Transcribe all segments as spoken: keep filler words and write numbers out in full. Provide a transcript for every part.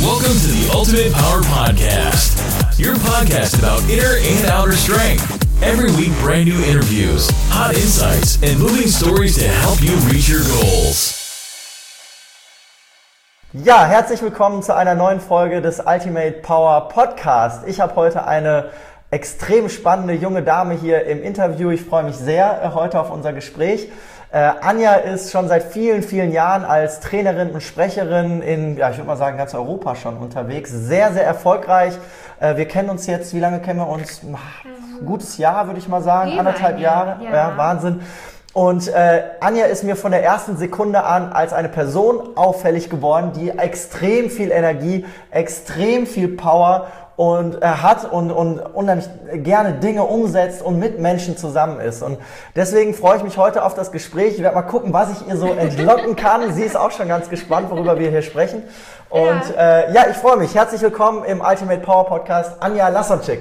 Welcome to the Ultimate Power Podcast, your podcast about inner and outer strength. Every week, brand new interviews, hot insights, and moving stories to help you reach your goals. Ja, herzlich willkommen zu einer neuen Folge des Ultimate Power Podcast. Ich habe heute eine extrem spannende junge Dame hier im Interview. Ich freue mich sehr äh, heute auf unser Gespräch. Äh, Anja ist schon seit vielen, vielen Jahren als Trainerin und Sprecherin in, ja, ich würde mal sagen, ganz Europa schon unterwegs. Sehr, sehr erfolgreich. Äh, wir kennen uns jetzt, wie lange kennen wir uns? Ein gutes Jahr, würde ich mal sagen. Über Anderthalb ein Jahre. Jahr, ja. Ja, Wahnsinn. Und äh, Anja ist mir von der ersten Sekunde an als eine Person auffällig geworden, die extrem viel Energie, extrem viel Power und äh, hat und, und unheimlich gerne Dinge umsetzt und mit Menschen zusammen ist. Und deswegen freue ich mich heute auf das Gespräch. Ich werde mal gucken, was ich ihr so entlocken kann. Sie ist auch schon ganz gespannt, worüber wir hier sprechen. Und ja, äh, ja ich freue mich. Herzlich willkommen im Ultimate Power Podcast, Anja Lasonczyk.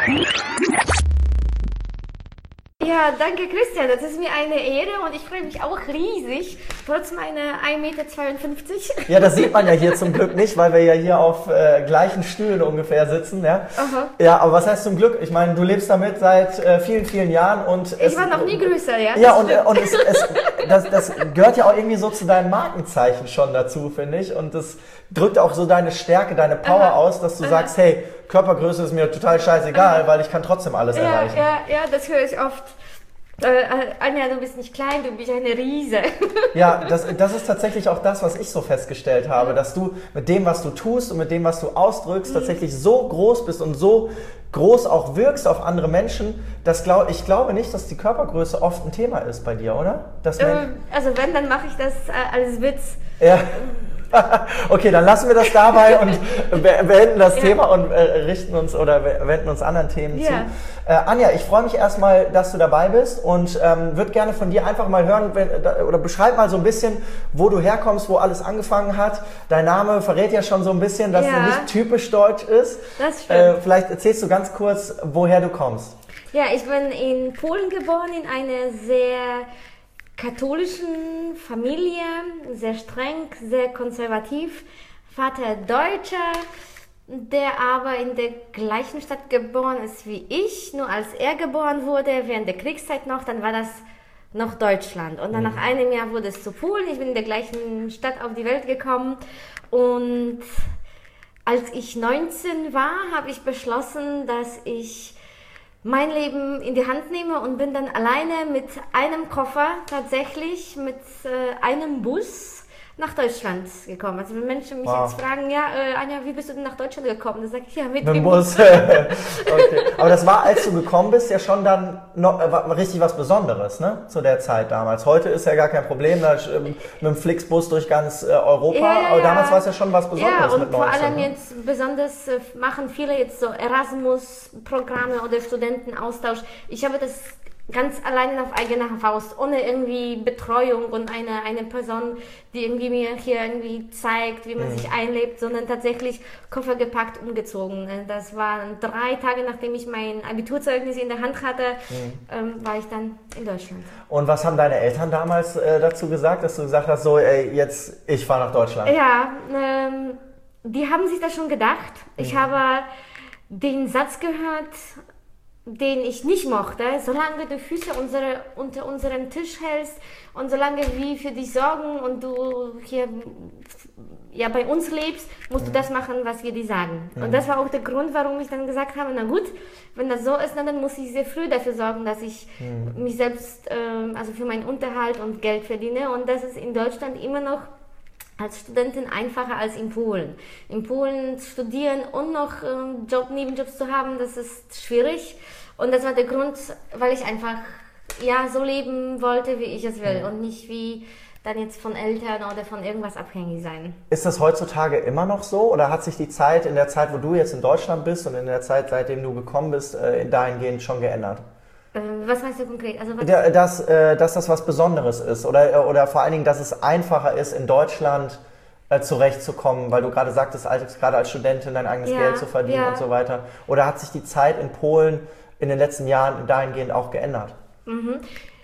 Ja, danke Christian, das ist mir eine Ehre und ich freue mich auch riesig, trotz meiner ein Meter zweiundfünfzig. Ja, das sieht man ja hier zum Glück nicht, weil wir ja hier auf äh, gleichen Stühlen ungefähr sitzen. Ja? Aha. Ja, aber was heißt zum Glück? Ich meine, du lebst damit seit äh, vielen, vielen Jahren und ich es, war noch nie größer, ja. Ja, und, und es, es, das, das gehört ja auch irgendwie so zu deinem Markenzeichen schon dazu, finde ich. Und das drückt auch so deine Stärke, deine Power Aha. aus, dass du Aha. sagst, hey, Körpergröße ist mir total scheißegal, Aha. weil ich kann trotzdem alles ja, erreichen. Ja, ja, das höre ich oft. Äh, Anja, du bist nicht klein, du bist eine Riese. Ja, das, das ist tatsächlich auch das, was ich so festgestellt habe, dass du mit dem, was du tust und mit dem, was du ausdrückst, tatsächlich so groß bist und so groß auch wirkst auf andere Menschen, dass glaub, ich glaube nicht, dass die Körpergröße oft ein Thema ist bei dir, oder? Dass Ähm, also wenn, dann mache ich das äh, als Witz. Ja. Okay, dann lassen wir das dabei und be- beenden das ja. Thema und äh, richten uns oder wenden uns anderen Themen ja. zu. Äh, Anja, ich freue mich erstmal, dass du dabei bist und ähm, würde gerne von dir einfach mal hören wenn, oder beschreib mal so ein bisschen, wo du herkommst, wo alles angefangen hat. Dein Name verrät ja schon so ein bisschen, dass ja. er nicht typisch deutsch ist. Das stimmt. Äh, vielleicht erzählst du ganz kurz, woher du kommst. Ja, ich bin in Polen geboren, in einer sehr katholischen Familie, sehr streng, sehr konservativ. Vater Deutscher, der aber in der gleichen Stadt geboren ist wie ich, nur als er geboren wurde, während der Kriegszeit noch, dann war das noch Deutschland. Und dann mhm. nach einem Jahr wurde es zu Polen, ich bin in der gleichen Stadt auf die Welt gekommen und als ich neunzehn war, habe ich beschlossen, dass ich mein Leben in die Hand nehme und bin dann alleine mit einem Koffer tatsächlich mit äh, einem Bus nach Deutschland gekommen. Also wenn Menschen mich wow. jetzt fragen, ja, äh, Anja, wie bist du denn nach Deutschland gekommen? Dann sage ich, ja, mit, mit dem Bus. Bus. Okay. Aber das war, als du gekommen bist, ja schon dann noch äh, war richtig was Besonderes, ne? Zu der Zeit damals. Heute ist ja gar kein Problem, da, äh, mit dem Flixbus durch ganz äh, Europa. Ja, ja, aber damals ja. war es ja schon was Besonderes ja, und mit neunzehn. vor allem ne? jetzt besonders äh, machen viele jetzt so Erasmus-Programme oder Studentenaustausch. Ich habe das ganz alleine auf eigene Faust, ohne irgendwie Betreuung und eine, eine Person, die irgendwie mir hier irgendwie zeigt, wie man mhm. sich einlebt, sondern tatsächlich Koffer gepackt, umgezogen. Das waren drei Tage, nachdem ich mein Abiturzeugnis in der Hand hatte, mhm. ähm, war ich dann in Deutschland. Und was haben deine Eltern damals äh, dazu gesagt, dass du gesagt hast, so, ey, jetzt, ich fahre nach Deutschland? Ja, ähm, die haben sich das schon gedacht. Mhm. Ich habe den Satz gehört, den ich nicht mochte: solange du Füße unsere, unter unserem Tisch hältst und solange wir für dich sorgen und du hier ja, bei uns lebst, musst mhm. du das machen, was wir dir sagen. Mhm. Und das war auch der Grund, warum ich dann gesagt habe, na gut, wenn das so ist, dann muss ich sehr früh dafür sorgen, dass ich mhm. mich selbst, ähm, also für meinen Unterhalt und Geld verdiene. Und das ist in Deutschland immer noch als Studentin einfacher als in Polen. In Polen studieren und noch ähm, Job, Nebenjobs zu haben, das ist schwierig. Und das war der Grund, weil ich einfach ja, so leben wollte, wie ich es will. Mhm. Und nicht wie dann jetzt von Eltern oder von irgendwas abhängig sein. Ist das heutzutage immer noch so? Oder hat sich die Zeit in der Zeit, wo du jetzt in Deutschland bist und in der Zeit, seitdem du gekommen bist, dahingehend schon geändert? Was meinst du konkret? Also was dass, dass das was Besonderes ist oder, oder vor allen Dingen, dass es einfacher ist, in Deutschland äh, zurechtzukommen, weil du gerade sagtest, als, gerade als Studentin dein eigenes ja, Geld zu verdienen ja. und so weiter. Oder hat sich die Zeit in Polen in den letzten Jahren dahingehend auch geändert? Mhm.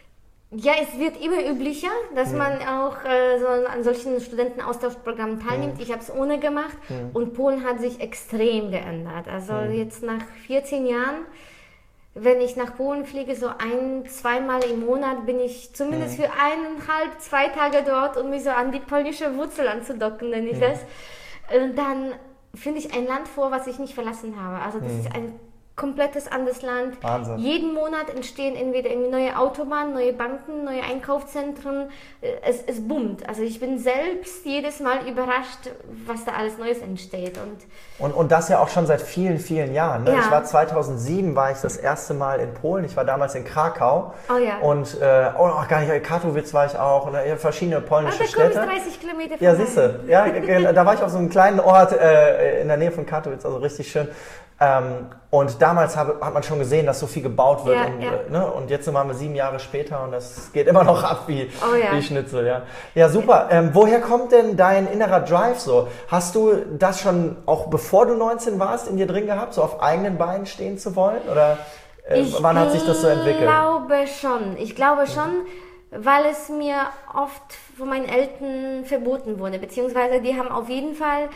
Ja, es wird immer üblicher, dass mhm. man auch äh, so an solchen Studentenaustauschprogrammen teilnimmt. Mhm. Ich habe es ohne gemacht mhm. und Polen hat sich extrem geändert. Also mhm. jetzt nach vierzehn Jahren, wenn ich nach Polen fliege, so ein-, zweimal im Monat bin ich zumindest mhm. für eineinhalb, zwei Tage dort, um mich so an die polnische Wurzel anzudocken, nenne ich mhm. das. Und dann finde ich ein Land vor, was ich nicht verlassen habe. Also das mhm. ist ein komplettes anderes Land. Wahnsinn. Jeden Monat entstehen entweder neue Autobahnen, neue Banken, neue Einkaufszentren. Es, es boomt. Also ich bin selbst jedes Mal überrascht, was da alles Neues entsteht. Und, und, und das ja auch schon seit vielen, vielen Jahren. Ne? Ja. Ich war zweitausendsieben, war ich das erste Mal in Polen. Ich war damals in Krakau. Oh ja. Und, äh, oh, gar nicht, in Katowice war ich auch. Und äh, verschiedene polnische ah, da Städte. Da dreißig Kilometer Ja, siehst du. Ja, da war ich auf so einem kleinen Ort äh, in der Nähe von Katowice, also richtig schön. Ähm, und damals hab, hat man schon gesehen, dass so viel gebaut wird. Ja, und, ja. äh, ne? und jetzt waren wir sieben Jahre später und das geht immer noch ab wie, oh, ja. wie Schnitzel. Ja, ja super. Ähm, woher kommt denn dein innerer Drive so? Hast du das schon auch bevor du neunzehn warst in dir drin gehabt, so auf eigenen Beinen stehen zu wollen? Oder äh, wann hat sich das so entwickelt? Ich glaube schon. Ich glaube schon, weil es mir oft von meinen Eltern verboten wurde. Beziehungsweise die haben auf jeden Fall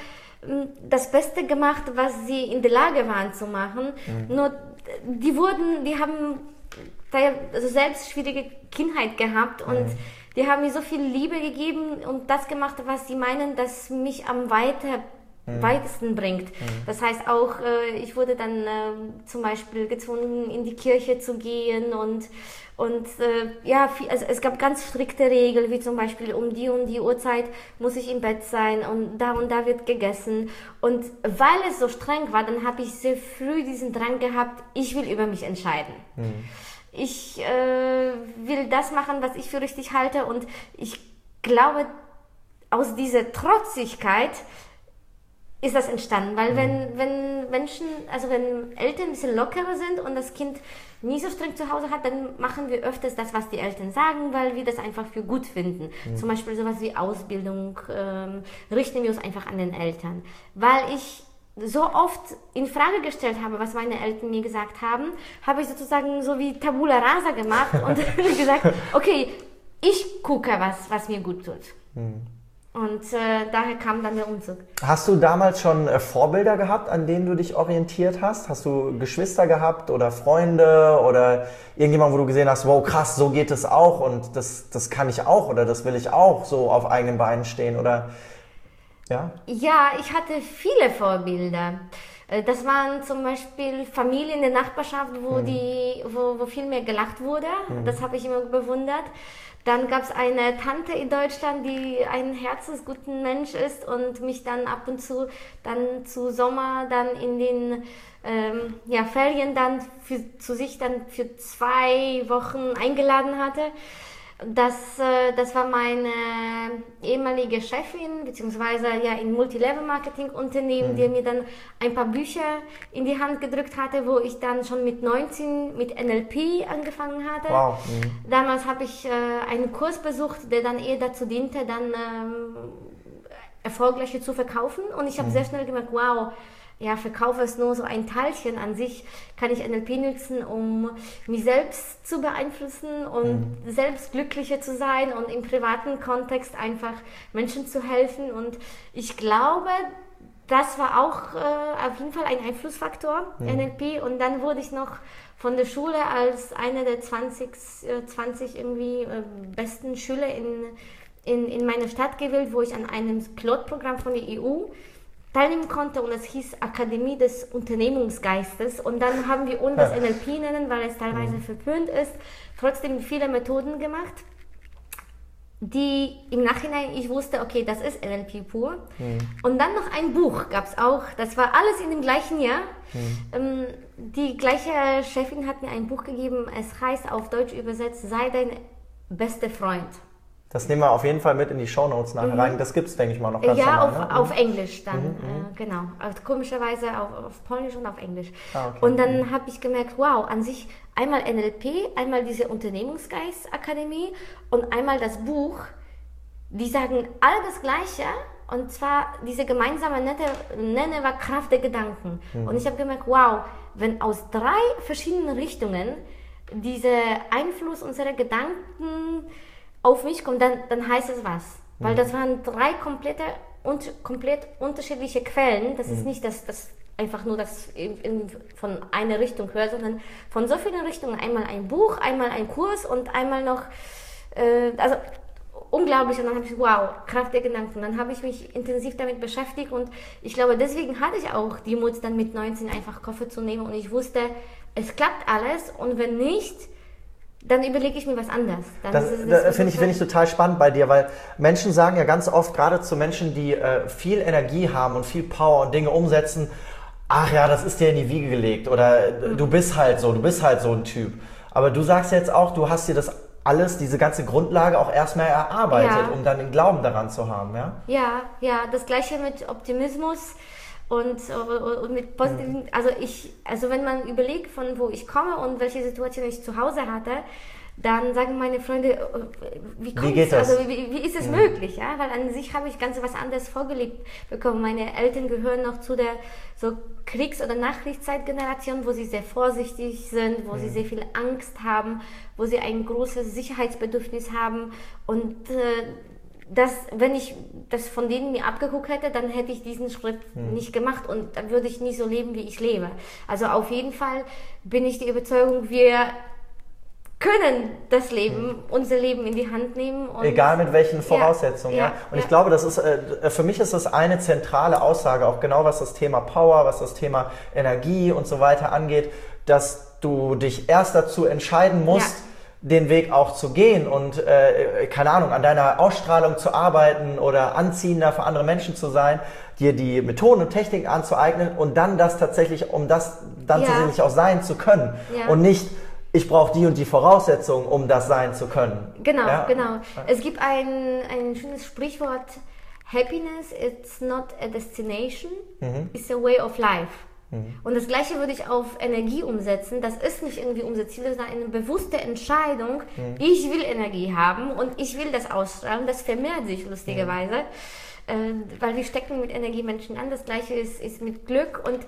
das Beste gemacht, was sie in der Lage waren zu machen. Mhm. Nur die wurden, die haben also selbst schwierige Kindheit gehabt und mhm. die haben mir so viel Liebe gegeben und das gemacht, was sie meinen, dass mich am weiter mhm. weitesten bringt. Mhm. Das heißt auch, ich wurde dann zum Beispiel gezwungen, in die Kirche zu gehen und Und äh, ja, viel, also es gab ganz strikte Regeln, wie zum Beispiel um die und die Uhrzeit muss ich im Bett sein und da und da wird gegessen. Und weil es so streng war, dann habe ich sehr früh diesen Drang gehabt, ich will über mich entscheiden. Mhm. Ich äh, will das machen, was ich für richtig halte und ich glaube, aus dieser Trotzigkeit ist das entstanden, weil wenn, wenn Menschen, also wenn Eltern ein bisschen lockerer sind und das Kind nie so streng zu Hause hat, dann machen wir öfters das, was die Eltern sagen, weil wir das einfach für gut finden. Mhm. Zum Beispiel sowas wie Ausbildung ähm, richten wir uns einfach an den Eltern. Weil ich so oft in Frage gestellt habe, was meine Eltern mir gesagt haben, habe ich sozusagen so wie Tabula Rasa gemacht und gesagt, okay, ich gucke, was, was mir gut tut. Mhm. Und äh, daher kam dann der Umzug. Hast du damals schon äh, Vorbilder gehabt, an denen du dich orientiert hast? Hast du Geschwister gehabt oder Freunde oder irgendjemand, wo du gesehen hast, wow, krass, so geht es auch und das, das kann ich auch oder das will ich auch, so auf eigenen Beinen stehen oder ja? Ja, ich hatte viele Vorbilder. Das waren zum Beispiel Familien in der Nachbarschaft, wo, mhm. die, wo, wo viel mehr gelacht wurde. Mhm. Das habe ich immer bewundert. Dann gab es eine Tante in Deutschland, die ein herzensguter Mensch ist und mich dann ab und zu dann zu Sommer dann in den ähm, ja, Ferien dann für, zu sich dann für zwei Wochen eingeladen hatte. Das, äh, das war meine ehemalige Chefin, beziehungsweise ja in Multilevel-Marketing-Unternehmen, mhm. die mir dann ein paar Bücher in die Hand gedrückt hatte, wo ich dann schon mit neunzehn mit N L P angefangen hatte. Wow. Mhm. Damals habe ich äh, einen Kurs besucht, der dann eher dazu diente, dann ähm, erfolgreicher zu verkaufen. Und ich habe mhm. sehr schnell gemerkt, wow, ja, Verkauf ist nur so ein Teilchen. An sich kann ich N L P nutzen, um mich selbst zu beeinflussen und mhm. selbst glücklicher zu sein und im privaten Kontext einfach Menschen zu helfen. Und ich glaube, das war auch äh, auf jeden Fall ein Einflussfaktor, mhm. N L P. Und dann wurde ich noch von der Schule als eine der zwanzig, zwanzig irgendwie äh, besten Schüler in, in, in meiner Stadt gewählt, wo ich an einem Pilotprogramm von der E U teilnehmen konnte und es hieß Akademie des Unternehmungsgeistes und dann haben wir ohne das N L P nennen, weil es teilweise mhm. verpönt ist, trotzdem viele Methoden gemacht, die im Nachhinein ich wusste, okay, das ist N L P pur. Mhm. Und dann noch ein Buch gab es auch, das war alles in dem gleichen Jahr. Mhm. Ähm, die gleiche Chefin hat mir ein Buch gegeben, es heißt auf Deutsch übersetzt, sei dein bester Freund. Das nehmen wir auf jeden Fall mit in die Shownotes nachher mhm. rein. Das gibt es, denke ich mal, noch ganz ja, normal. Ja, auf, ne? auf Englisch dann, mhm. äh, genau. Also, komischerweise auf, auf Polnisch und auf Englisch. Ah, okay. Und dann mhm. habe ich gemerkt, wow, an sich einmal N L P, einmal diese Unternehmungsgeist-Akademie und einmal das Buch, die sagen alle das Gleiche. Und zwar diese gemeinsame Nenner war Kraft der Gedanken. Mhm. Und ich habe gemerkt, wow, wenn aus drei verschiedenen Richtungen dieser Einfluss unserer Gedanken auf mich kommt, dann, dann heißt es was. Weil das waren drei komplette, und, komplett unterschiedliche Quellen. Das ist nicht das, das einfach nur das in, von einer Richtung höre, sondern von so vielen Richtungen. Einmal ein Buch, einmal ein Kurs und einmal noch, äh, also unglaublich. Und dann habe ich, wow, Kraft der Gedanken. Dann habe ich mich intensiv damit beschäftigt und ich glaube, deswegen hatte ich auch die Mut, dann mit neunzehn einfach Koffer zu nehmen und ich wusste, es klappt alles und wenn nicht, dann überlege ich mir was anderes. Dann Das, das, das finde ich, find ich total spannend bei dir, weil Menschen sagen ja ganz oft, gerade zu Menschen, die äh, viel Energie haben und viel Power und Dinge umsetzen, ach ja, das ist dir in die Wiege gelegt oder mhm. du bist halt so, du bist halt so ein Typ. Aber du sagst jetzt auch, du hast dir das alles, diese ganze Grundlage auch erstmal erarbeitet, ja. um dann den Glauben daran zu haben, ja? Ja, ja, das Gleiche mit Optimismus. Und, und mit positiven, also ich, also wenn man überlegt, von wo ich komme und welche Situation ich zu Hause hatte, dann sagen meine Freunde, wie kommt es, also wie, wie ist es mhm. möglich, ja? Weil an sich habe ich ganz was anderes vorgelebt bekommen. Meine Eltern gehören noch zu der so Kriegs- oder Nachkriegszeitgeneration, wo sie sehr vorsichtig sind, wo mhm. sie sehr viel Angst haben, wo sie ein großes Sicherheitsbedürfnis haben und äh, dass, wenn ich das von denen mir abgeguckt hätte, dann hätte ich diesen Schritt hm. nicht gemacht und dann würde ich nie so leben, wie ich lebe. Also auf jeden Fall bin ich die Überzeugung, wir können das Leben, hm. unser Leben in die Hand nehmen. Und egal mit welchen Voraussetzungen. Ja, ja. Und ja. ich glaube, das ist, äh, für mich ist das eine zentrale Aussage, auch genau was das Thema Power, was das Thema Energie und so weiter angeht, dass du dich erst dazu entscheiden musst, ja. den Weg auch zu gehen und, äh, keine Ahnung, an deiner Ausstrahlung zu arbeiten oder anziehender für andere Menschen zu sein, dir die Methoden und Techniken anzueignen und dann das tatsächlich, um das dann ja. tatsächlich auch sein zu können ja. und nicht, ich brauche die und die Voraussetzungen, um das sein zu können. Genau, ja? genau. Es gibt ein, ein schönes Sprichwort, Happiness is not a destination, mhm. it's a way of life. Und das Gleiche würde ich auf Energie umsetzen. Das ist nicht irgendwie unser Ziel, sondern eine bewusste Entscheidung. Mhm. Ich will Energie haben und ich will das ausstrahlen. Das vermehrt sich lustigerweise, mhm. äh, weil wir stecken mit Energie Menschen an. Das Gleiche ist, ist mit Glück. Und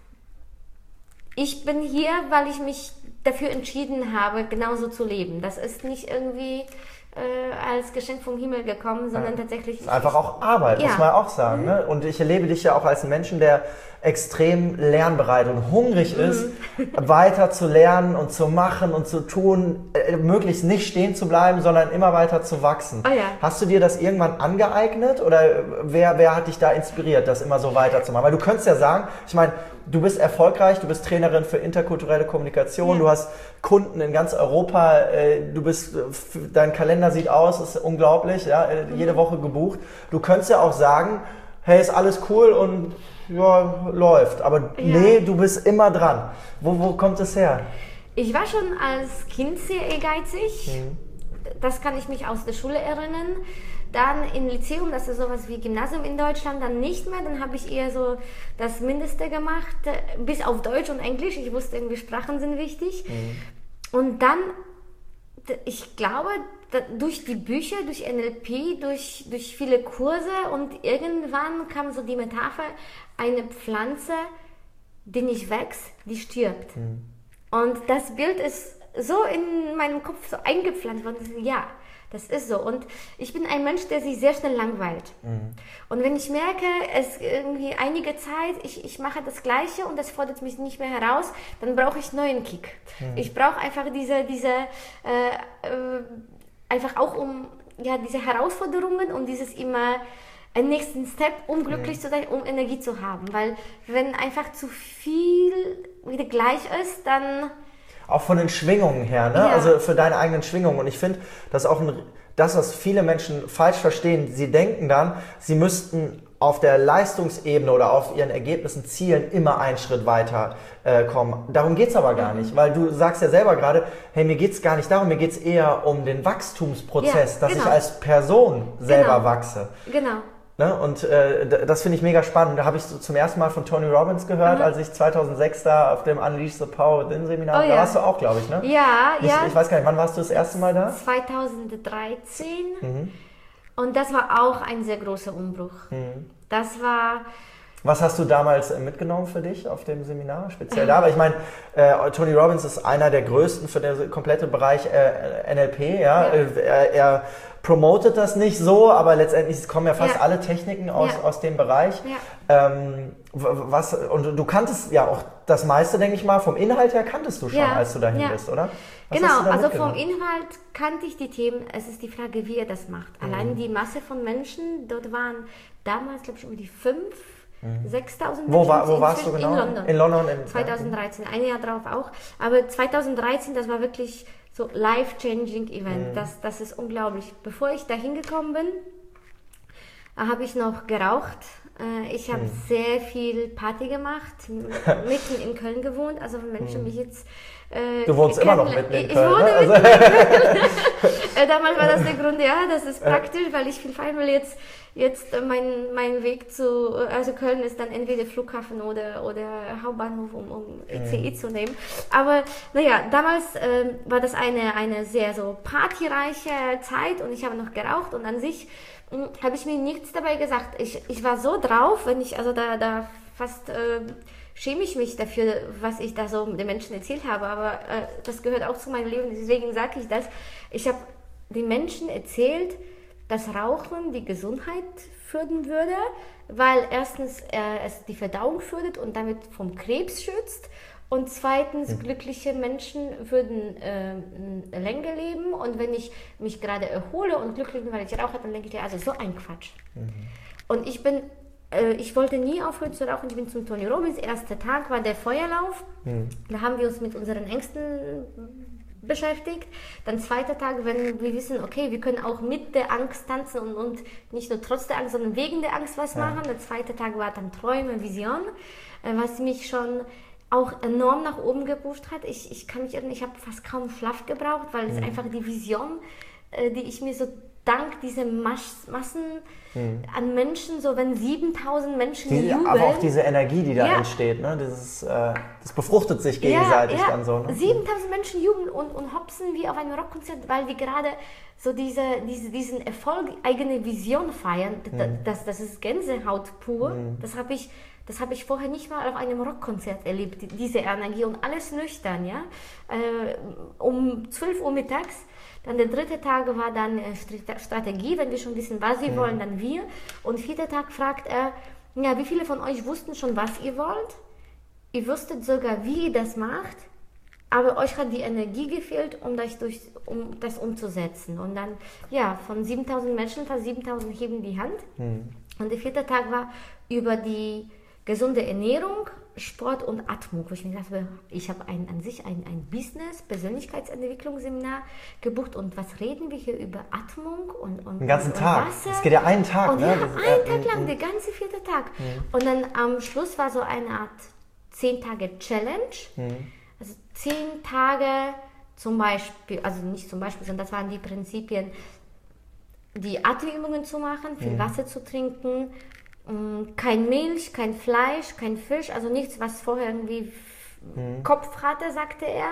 ich bin hier, weil ich mich dafür entschieden habe, genauso zu leben. Das ist nicht irgendwie äh, als Geschenk vom Himmel gekommen, sondern ja. tatsächlich... Das ist einfach auch Arbeit, ja. muss man auch sagen. Mhm. Ne? Und ich erlebe dich ja auch als einen Menschen, der extrem lernbereit und hungrig ist, mhm. weiter zu lernen und zu machen und zu tun, äh, möglichst nicht stehen zu bleiben, sondern immer weiter zu wachsen. Oh ja. Hast du dir das irgendwann angeeignet oder wer, wer hat dich da inspiriert, das immer so weiterzumachen? Weil du könntest ja sagen, ich meine, du bist erfolgreich, du bist Trainerin für interkulturelle Kommunikation, ja. du hast Kunden in ganz Europa, äh, du bist, dein Kalender sieht aus, ist unglaublich, ja, äh, mhm. jede Woche gebucht. Du könntest ja auch sagen, hey, ist alles cool und ja, läuft. Aber ja. nee, du bist immer dran. Wo, wo kommt es her? Ich war schon als Kind sehr ehrgeizig. Mhm. Das kann ich mich aus der Schule erinnern. Dann im Lyzeum, das ist sowas wie Gymnasium in Deutschland, dann nicht mehr. Dann habe ich eher so das Mindeste gemacht, bis auf Deutsch und Englisch. Ich wusste irgendwie, Sprachen sind wichtig. Mhm. Und dann, ich glaube, durch die Bücher, durch N L P, durch, durch viele Kurse und irgendwann kam so die Metapher, eine Pflanze, die nicht wächst, die stirbt. Mhm. Und das Bild ist so in meinem Kopf so eingepflanzt worden, ja, das ist so. Und ich bin ein Mensch, der sich sehr schnell langweilt. Mhm. Und wenn ich merke, es irgendwie einige Zeit, ich, ich mache das Gleiche und das fordert mich nicht mehr heraus, dann brauche ich neuen Kick. Mhm. Ich brauche einfach diese, diese äh, äh, einfach auch um ja, diese Herausforderungen und dieses immer einen nächsten Step, um glücklich mhm. zu sein, um Energie zu haben. Weil wenn einfach zu viel wieder gleich ist, dann... Auch von den Schwingungen her, ne? Ja. Also für deine eigenen Schwingungen. Und ich finde, das ist auch ein, das, was viele Menschen falsch verstehen. Sie denken dann, sie müssten auf der Leistungsebene oder auf ihren Ergebnissen, Zielen immer einen Schritt weiter äh, kommen. Darum geht's aber gar nicht, weil du sagst ja selber gerade, hey, mir geht's gar nicht darum, mir geht's eher um den Wachstumsprozess, ja, dass genau. ich als Person selber genau. wachse. Genau. Ne? Und äh, das finde ich mega spannend. Da habe ich so zum ersten Mal von Tony Robbins gehört, mhm. als ich zweitausendsechs da auf dem Unleash the Power Within Seminar, oh, da ja. warst du auch, glaube ich, ne? Ja, ich, ja. Ich weiß gar nicht, wann warst du das erste Mal da? zweitausenddreizehn. Mhm. Und das war auch ein sehr großer Umbruch. Mhm. Das war... Was hast du damals mitgenommen für dich auf dem Seminar, speziell da? Aber ich meine, äh, Tony Robbins ist einer der größten für den kompletten Bereich äh, N L P. Ja? ja. Er, er promotet das nicht so, aber letztendlich kommen ja fast ja. alle Techniken aus, ja. aus dem Bereich. Ja. Ähm, was, und du kanntest ja auch das meiste, denke ich mal, vom Inhalt her kanntest du schon, ja. als du dahin ja. bist, oder? Was genau, also vom Inhalt kannte ich die Themen. Es ist die Frage, wie er das macht. Mhm. Allein die Masse von Menschen, dort waren damals, glaube ich, um die fünf. sechstausend Wo, war, wo warst du genau? In London. In London in zweitausenddreizehn, ein Jahr drauf auch. Aber zweitausenddreizehn, das war wirklich so life-changing Event. Mhm. Das, das ist unglaublich. Bevor ich da hingekommen bin, habe ich noch geraucht. Ich habe mhm. sehr viel Party gemacht, mitten in Köln gewohnt. Also wenn Menschen mhm. mich jetzt äh, Du wohnst immer noch mitten in Köln, ich wohne ne? mitten in Köln. äh, damals war das der Grund, ja, das ist praktisch, weil ich viel feiern will. Jetzt, jetzt äh, mein, mein Weg zu, also Köln ist dann entweder Flughafen oder, oder Hauptbahnhof, um, um I C E mhm. zu nehmen. Aber naja, damals äh, war das eine, eine sehr so partyreiche Zeit und ich habe noch geraucht und an sich habe ich mir nichts dabei gesagt. Ich, ich war so drauf, wenn ich, also da, da fast äh, schäme ich mich dafür, was ich da so den Menschen erzählt habe, aber äh, das gehört auch zu meinem Leben, deswegen sage ich das. Ich habe den Menschen erzählt, dass Rauchen die Gesundheit fördern würde, weil erstens äh, es die Verdauung fördert und damit vom Krebs schützt. Und zweitens, mhm. glückliche Menschen würden äh, länger leben. Und wenn ich mich gerade erhole und glücklich bin, weil ich rauche, dann denke ich, also so ein Quatsch. Mhm. Und ich bin, äh, ich wollte nie aufhören zu rauchen. Ich bin zum Tony Robbins. Erster Tag war der Feuerlauf. Mhm. Da haben wir uns mit unseren Ängsten beschäftigt. Dann zweiter Tag, wenn wir wissen, okay, wir können auch mit der Angst tanzen und, und nicht nur trotz der Angst, sondern wegen der Angst was ja. machen. Der zweite Tag war dann Träume, Vision, äh, was mich schon auch enorm nach oben gepusht hat. Ich, ich kann mich erinnern, ich habe fast kaum Schlaf gebraucht, weil es mhm. einfach die Vision, äh, die ich mir so dank dieser Mas- Massen mhm. an Menschen, so wenn siebentausend Menschen die, jubeln. Aber auch diese Energie, die da ja. entsteht, ne? Dieses, äh, das befruchtet sich gegenseitig ja, ja. dann so. Ne? siebentausend Menschen jubeln und, und hopsen wie auf einem Rockkonzert, weil die gerade so diese, diese, diesen Erfolg, eigene Vision feiern. Mhm. Das, das ist Gänsehaut pur. Mhm. Das habe ich Das habe ich vorher nicht mal auf einem Rockkonzert erlebt, diese Energie und alles nüchtern, ja. Äh, um zwölf Uhr mittags, dann der dritte Tag war dann Strategie, wenn wir schon wissen, was sie mhm. wollen, dann wir. Und vierter Tag fragt er, ja, wie viele von euch wussten schon, was ihr wollt? Ihr wusstet sogar, wie ihr das macht, aber euch hat die Energie gefehlt, um das, durch, um das umzusetzen. Und dann, ja, von siebentausend Menschen, fast siebentausend heben die Hand. Mhm. Und der vierte Tag war über die gesunde Ernährung, Sport und Atmung, wo ich mir dachte, ich habe ein, an sich ein, ein Business, Persönlichkeitsentwicklungsseminar gebucht und was reden wir hier über Atmung und, und den ganzen und Tag. Wasser. Es geht ja einen Tag, und ne? Ja, das einen ist, Tag äh, lang, äh, der ganze vierte Tag. Mhm. Und dann am Schluss war so eine Art zehn Tage Challenge. Mhm. Also zehn Tage zum Beispiel, also nicht zum Beispiel, sondern das waren die Prinzipien, die Atemübungen zu machen, viel mhm. Wasser zu trinken, kein Milch, kein Fleisch, kein Fisch, also nichts, was vorher irgendwie mhm. Kopf hatte, sagte er.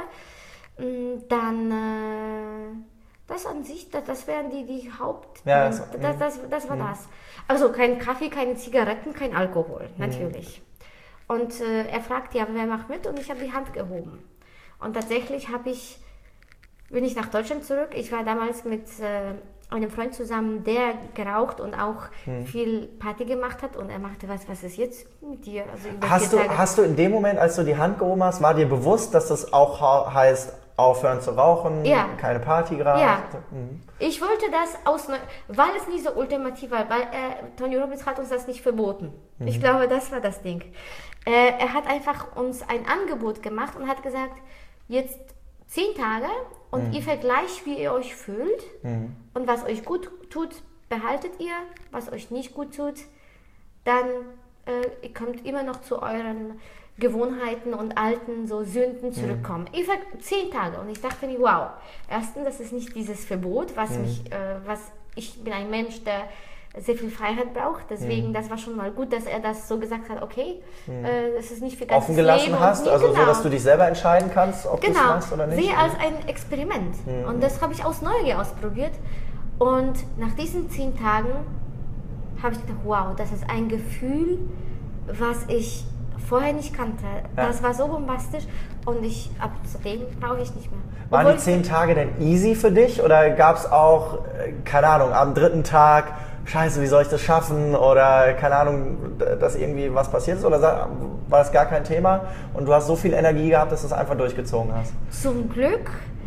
Dann, äh, das an sich, das, das wären die, die Haupt... Ja, das, das, das, das war mhm. das. Also kein Kaffee, keine Zigaretten, kein Alkohol, natürlich. Mhm. Und äh, er fragte, ja, wer macht mit? Und ich habe die Hand gehoben. Und tatsächlich habe ich, bin ich nach Deutschland zurück. Ich war damals mit... Äh, einem Freund zusammen, der geraucht und auch hm. viel Party gemacht hat und er machte, was, was ist jetzt mit dir? Also hast, du, hast du in dem Moment, als du die Hand gehoben hast, war dir bewusst, dass das auch heißt, aufhören zu rauchen, ja. keine Party gerade? Ja, mhm. ich wollte das aus, weil es nicht so ultimativ war, weil äh, Tony Robbins hat uns das nicht verboten. Mhm. Ich glaube, das war das Ding. Äh, er hat einfach uns ein Angebot gemacht und hat gesagt, jetzt zehn Tage und mhm. ihr vergleicht, wie ihr euch fühlt mhm. und was euch gut tut, behaltet ihr, was euch nicht gut tut, dann äh, ihr könnt immer noch zu euren Gewohnheiten und alten so Sünden zurückkommen. Mhm. Ich sag zehn Tage und ich dachte mir, wow, erstens, das ist nicht dieses Verbot, was mhm. mich, äh, was ich bin ein Mensch, der sehr viel Freiheit braucht, deswegen, mhm. das war schon mal gut, dass er das so gesagt hat, okay, mhm. äh, das ist nicht für ganzes offen gelassen Leben hast, nie, also genau. so, dass du dich selber entscheiden kannst, ob genau. du es machst oder nicht. Sehe als ein Experiment mhm. und das habe ich aus Neugier ausprobiert und nach diesen zehn Tagen habe ich gedacht, wow, das ist ein Gefühl, was ich vorher nicht kannte. Ja. Das war so bombastisch und ich, ab zudem brauche ich nicht mehr. Waren Obwohl die zehn Tage denn easy für dich oder gab es auch, äh, keine Ahnung, am dritten Tag, scheiße, wie soll ich das schaffen oder keine Ahnung, dass irgendwie was passiert ist oder war das gar kein Thema und du hast so viel Energie gehabt, dass du es einfach durchgezogen hast? Zum Glück,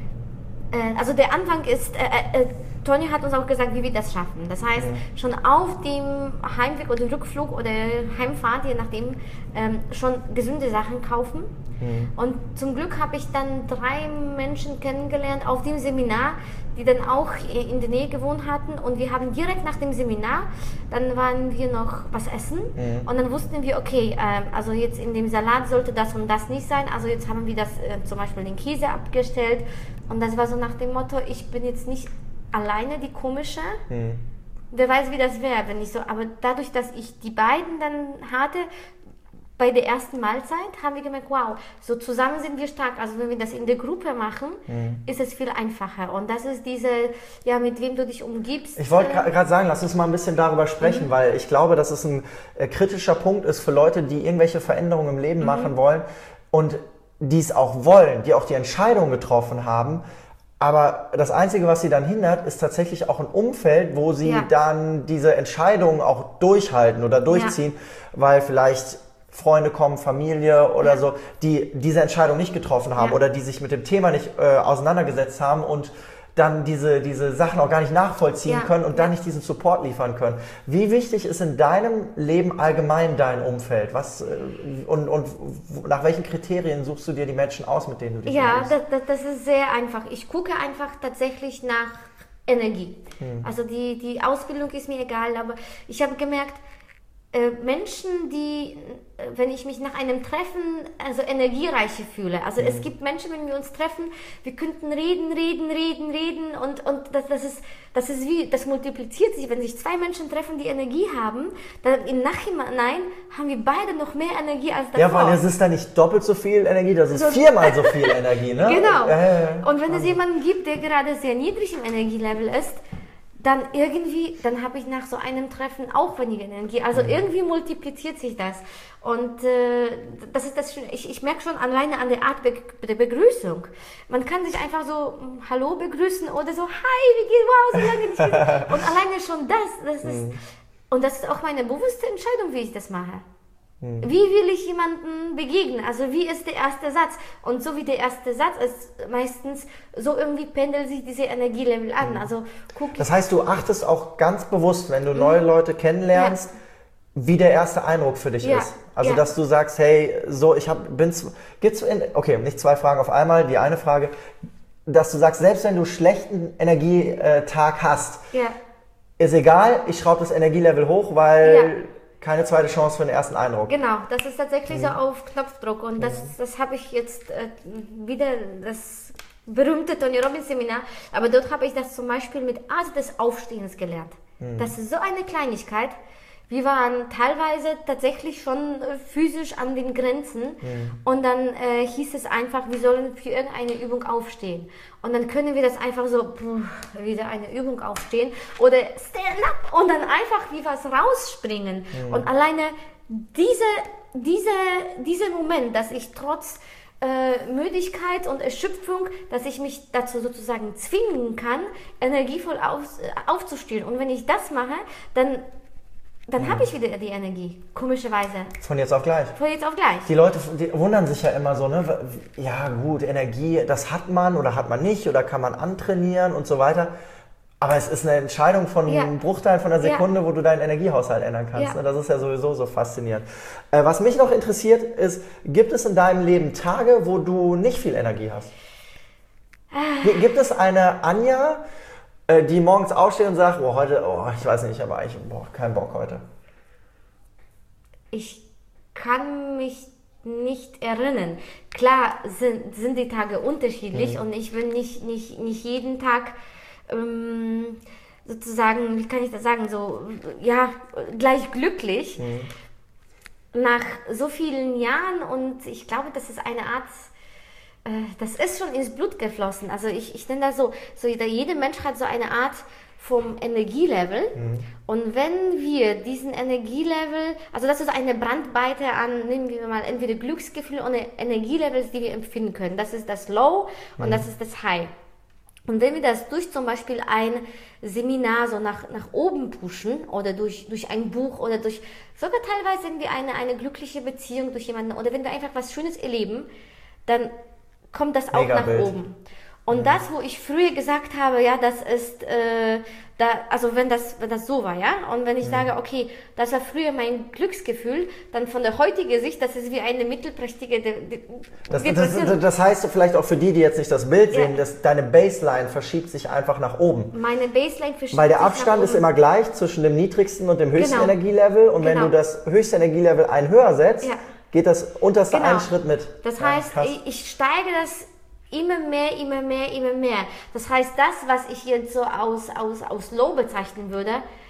äh, also der Anfang ist, äh, äh, Toni hat uns auch gesagt, wie wir das schaffen. Das heißt, mhm. schon auf dem Heimweg oder Rückflug oder Heimfahrt, je nachdem, ähm, schon gesunde Sachen kaufen. Mhm. Und zum Glück habe ich dann drei Menschen kennengelernt auf dem Seminar, die dann auch in der Nähe gewohnt hatten. Und wir haben direkt nach dem Seminar, dann waren wir noch was essen. Mhm. Und dann wussten wir, okay, äh, also jetzt in dem Salat sollte das und das nicht sein. Also jetzt haben wir das äh, zum Beispiel den Käse abgestellt. Und das war so nach dem Motto, ich bin jetzt nicht alleine die komische. Hm. Wer weiß, wie das wäre, wenn ich so. Aber dadurch, dass ich die beiden dann hatte, bei der ersten Mahlzeit, haben wir gemerkt, wow, so zusammen sind wir stark. Also wenn wir das in der Gruppe machen, hm. ist es viel einfacher. Und das ist diese, ja, mit wem du dich umgibst. Ich wollte äh, gerade sagen, lass uns mal ein bisschen darüber sprechen, mhm. weil ich glaube, dass es ein äh, kritischer Punkt ist für Leute, die irgendwelche Veränderungen im Leben mhm. machen wollen und die es auch wollen, die auch die Entscheidung getroffen haben. Aber das Einzige, was sie dann hindert, ist tatsächlich auch ein Umfeld, wo sie ja. dann diese Entscheidungen auch durchhalten oder durchziehen, ja. weil vielleicht Freunde kommen, Familie oder ja. so, die diese Entscheidung nicht getroffen haben ja. oder die sich mit dem Thema nicht äh, auseinandergesetzt haben und dann diese, diese Sachen auch gar nicht nachvollziehen ja. können und dann nicht diesen Support liefern können. Wie wichtig ist in deinem Leben allgemein dein Umfeld? Was, und, und nach welchen Kriterien suchst du dir die Menschen aus, mit denen du dich Ja, das, das, das ist sehr einfach. Ich gucke einfach tatsächlich nach Energie. Hm. Also die, die Ausbildung ist mir egal, aber ich habe gemerkt, Menschen, die, wenn ich mich nach einem Treffen also energiereiche fühle, also mhm. es gibt Menschen, wenn wir uns treffen, wir könnten reden, reden, reden, reden und, und das, das ist, das ist wie, das multipliziert sich, wenn sich zwei Menschen treffen, die Energie haben, dann im Nachhinein haben wir beide noch mehr Energie als davor. Ja, weil es ist dann nicht doppelt so viel Energie, das ist so viermal so viel Energie, ne? Genau. Äh, und wenn es jemanden gibt, der gerade sehr niedrig im Energielevel ist, dann irgendwie, dann habe ich nach so einem Treffen auch weniger Energie. Also mhm. irgendwie multipliziert sich das. Und äh, das ist das Schöne. Ich, ich merke schon alleine an der Art Be der Begrüßung. Man kann sich einfach so Hallo begrüßen oder so Hi, wie geht's? Wow, so lange nicht gesehen. Und alleine schon das, das ist, mhm. und das ist auch meine bewusste Entscheidung, wie ich das mache. Wie will ich jemandem begegnen? Also wie ist der erste Satz? Und so wie der erste Satz ist, meistens so irgendwie pendelt sich diese Energielevel an. Also guck das heißt, du achtest auch ganz bewusst, wenn du neue Leute kennenlernst, ja. wie der erste Eindruck für dich ja. ist. Also ja. dass du sagst, hey, so ich hab, bin, geht's in, okay, nicht zwei Fragen auf einmal. Die eine Frage, dass du sagst, selbst wenn du einen schlechten Energietag hast, ja. ist egal, ich schraube das Energielevel hoch, weil ja. keine zweite Chance für den ersten Eindruck. Genau, das ist tatsächlich mhm. so auf Knopfdruck und das, mhm. das habe ich jetzt äh, wieder, das berühmte Tony Robbins Seminar, aber dort habe ich das zum Beispiel mit Art des Aufstehens gelernt. Mhm. Das ist so eine Kleinigkeit. Wir waren teilweise tatsächlich schon äh, physisch an den Grenzen mhm. und dann äh, hieß es einfach, wir sollen für irgendeine Übung aufstehen. Und dann können wir das einfach so, pff, wieder eine Übung aufstehen oder stand up und dann einfach wie was rausspringen. Mhm. Und alleine diese, diese, dieser Moment, dass ich trotz äh, Müdigkeit und Erschöpfung, dass ich mich dazu sozusagen zwingen kann, energievoll auf, äh, aufzustehen. Und wenn ich das mache, dann Dann mhm. habe ich wieder die Energie, komischerweise. Von jetzt auf gleich. Von jetzt auf gleich. Die Leute die wundern sich ja immer so, ne? Ja gut, Energie, das hat man oder hat man nicht oder kann man antrainieren und so weiter. Aber es ist eine Entscheidung von ja. einem Bruchteil von einer Sekunde, ja. wo du deinen Energiehaushalt ändern kannst. Ja. Das ist ja sowieso so faszinierend. Äh, was mich noch interessiert ist, gibt es in deinem Leben Tage, wo du nicht viel Energie hast? Ah. Gibt es eine Anja, die morgens aufsteht und sagt, oh, heute, oh, ich weiß nicht, ich habe eigentlich boah, keinen Bock heute? Ich kann mich nicht erinnern. Klar sind, sind die Tage unterschiedlich mhm. und ich bin nicht, nicht, nicht jeden Tag ähm, sozusagen, wie kann ich das sagen, so, ja, gleich glücklich. Mhm. Nach so vielen Jahren und ich glaube, das ist eine Art... Das ist schon ins Blut geflossen. Also ich, ich nenne das so, so jeder, jeder Mensch hat so eine Art vom Energielevel. Mhm. Und wenn wir diesen Energielevel, also das ist eine Bandbreite an, nehmen wir mal entweder Glücksgefühle oder Energielevels, die wir empfinden können. Das ist das Low und mhm. das ist das High. Und wenn wir das durch zum Beispiel ein Seminar so nach, nach oben pushen oder durch, durch ein Buch oder durch sogar teilweise irgendwie eine, eine glückliche Beziehung durch jemanden oder wenn wir einfach was Schönes erleben, dann kommt das auch Mega nach Bild. oben. Und Mhm. das, wo ich früher gesagt habe, ja, das ist, äh, da, also wenn das, wenn das so war, ja, und wenn ich mhm. sage, okay, das war früher mein Glücksgefühl, dann von der heutigen Sicht, das ist wie eine mittelprächtige De- De- das, das, das heißt vielleicht auch für die, die jetzt nicht das Bild sehen, ja. dass deine Baseline verschiebt sich einfach nach oben. Meine Baseline verschiebt Weil der sich Abstand nach ist oben. immer gleich zwischen dem niedrigsten und dem höchsten Genau. Energielevel und Genau. wenn du das höchste Energielevel ein höher setzt, Ja. geht das unterste Genau. einen Schritt mit. Das Ja, heißt, krass. ich, ich steige das immer mehr, immer mehr, immer mehr. Das heißt, das, was ich jetzt so aus, aus, aus Low bezeichnen würde,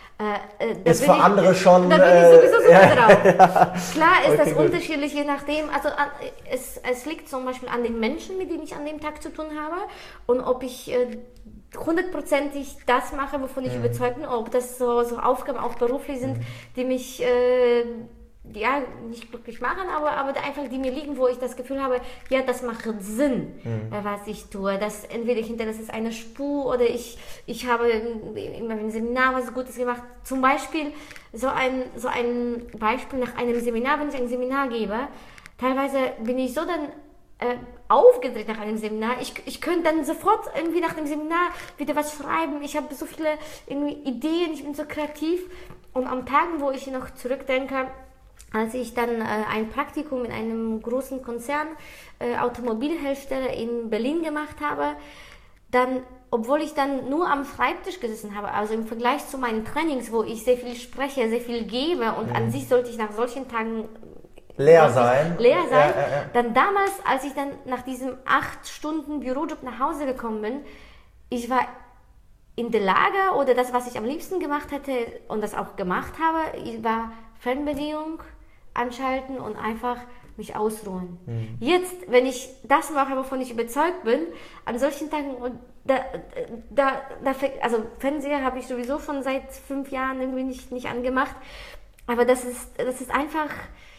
äh, da ist bin für ich, andere schon... Da bin ich sowieso super äh, drauf. Klar ist Okay, das gut. unterschiedlich, je nachdem. Also an, es, es liegt zum Beispiel an den Menschen, mit denen ich an dem Tag zu tun habe und ob ich äh, hundertprozentig das mache, wovon ich Mhm. überzeugt bin, ob das so, so Aufgaben auch beruflich sind, Mhm. die mich... Äh, ja, nicht glücklich machen, aber, aber einfach die mir liegen, wo ich das Gefühl habe, ja, das macht Sinn, Mhm. äh, was ich tue. Das, entweder ich hinterlasse es eine Spur oder ich, ich habe in meinem Seminar was Gutes gemacht. Zum Beispiel so ein, so ein Beispiel nach einem Seminar, wenn ich ein Seminar gebe, teilweise bin ich so dann äh, aufgedreht nach einem Seminar. Ich, ich könnte dann sofort irgendwie nach dem Seminar wieder was schreiben. Ich habe so viele irgendwie Ideen, ich bin so kreativ. Und am Tagen, wo ich noch zurückdenke, als ich dann äh, ein Praktikum in einem großen Konzern, äh, Automobilhersteller in Berlin gemacht habe, dann, obwohl ich dann nur am Schreibtisch gesessen habe, also im Vergleich zu meinen Trainings, wo ich sehr viel spreche, sehr viel gebe und Mhm. an sich sollte ich nach solchen Tagen leer sein. leer sein, Ja, ja, ja. dann damals, als ich dann nach diesem acht Stunden Bürojob nach Hause gekommen bin, ich war in der Lage, oder das, was ich am liebsten gemacht hätte und das auch gemacht habe, ich war Fernbedienung anschalten und einfach mich ausruhen. Mhm. Jetzt, wenn ich das mache, wovon ich überzeugt bin, an solchen Tagen, und da, da, da, also Fernseher habe ich sowieso schon seit fünf Jahren irgendwie nicht, nicht angemacht, aber das ist, das ist einfach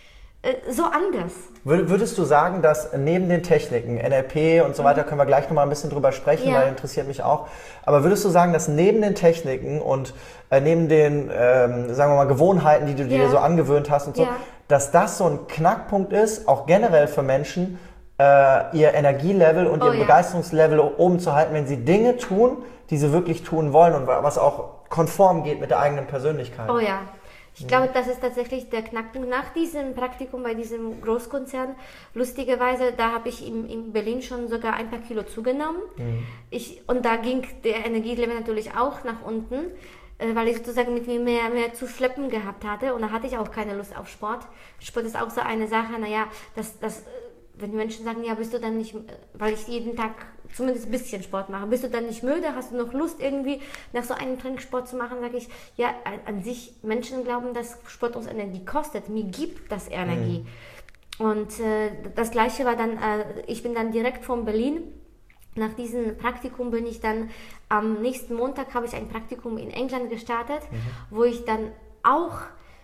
äh, so anders. Würdest du sagen, dass neben den Techniken, N L P und so weiter, können wir gleich nochmal ein bisschen drüber sprechen, Ja. weil interessiert mich auch, aber würdest du sagen, dass neben den Techniken und äh, neben den, ähm, sagen wir mal, Gewohnheiten, die du dir Ja. so angewöhnt hast und so, Ja. dass das so ein Knackpunkt ist, auch generell für Menschen, äh, ihr Energielevel und Oh, ihr ja. Begeisterungslevel oben zu halten, wenn sie Dinge tun, die sie wirklich tun wollen und was auch konform geht mit der eigenen Persönlichkeit? Oh ja. Ich glaube, das ist tatsächlich der Knackpunkt. Nach diesem Praktikum bei diesem Großkonzern, lustigerweise, da habe ich in, in Berlin schon sogar ein paar Kilo zugenommen. Mhm. Ich, und da ging der Energielevel natürlich auch nach unten, äh, weil ich sozusagen mit mir mehr, mehr zu schleppen gehabt hatte. Und da hatte ich auch keine Lust auf Sport. Sport ist auch so eine Sache, naja, das, das, wenn die Menschen sagen, ja, bist du dann nicht, weil ich jeden Tag zumindest ein bisschen Sport mache, bist du dann nicht müde, hast du noch Lust irgendwie nach so einem Training Sport zu machen, sage ich, ja, an, an sich, Menschen glauben, dass Sport uns Energie kostet, mir gibt das Energie. Mhm. Und äh, das Gleiche war dann, äh, ich bin dann direkt von Berlin, nach diesem Praktikum bin ich dann, am nächsten Montag habe ich ein Praktikum in England gestartet, mhm. wo ich dann auch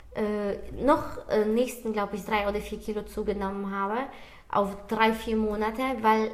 äh, noch äh, nächsten, glaube ich, drei oder vier Kilo zugenommen habe, auf drei, vier Monate, weil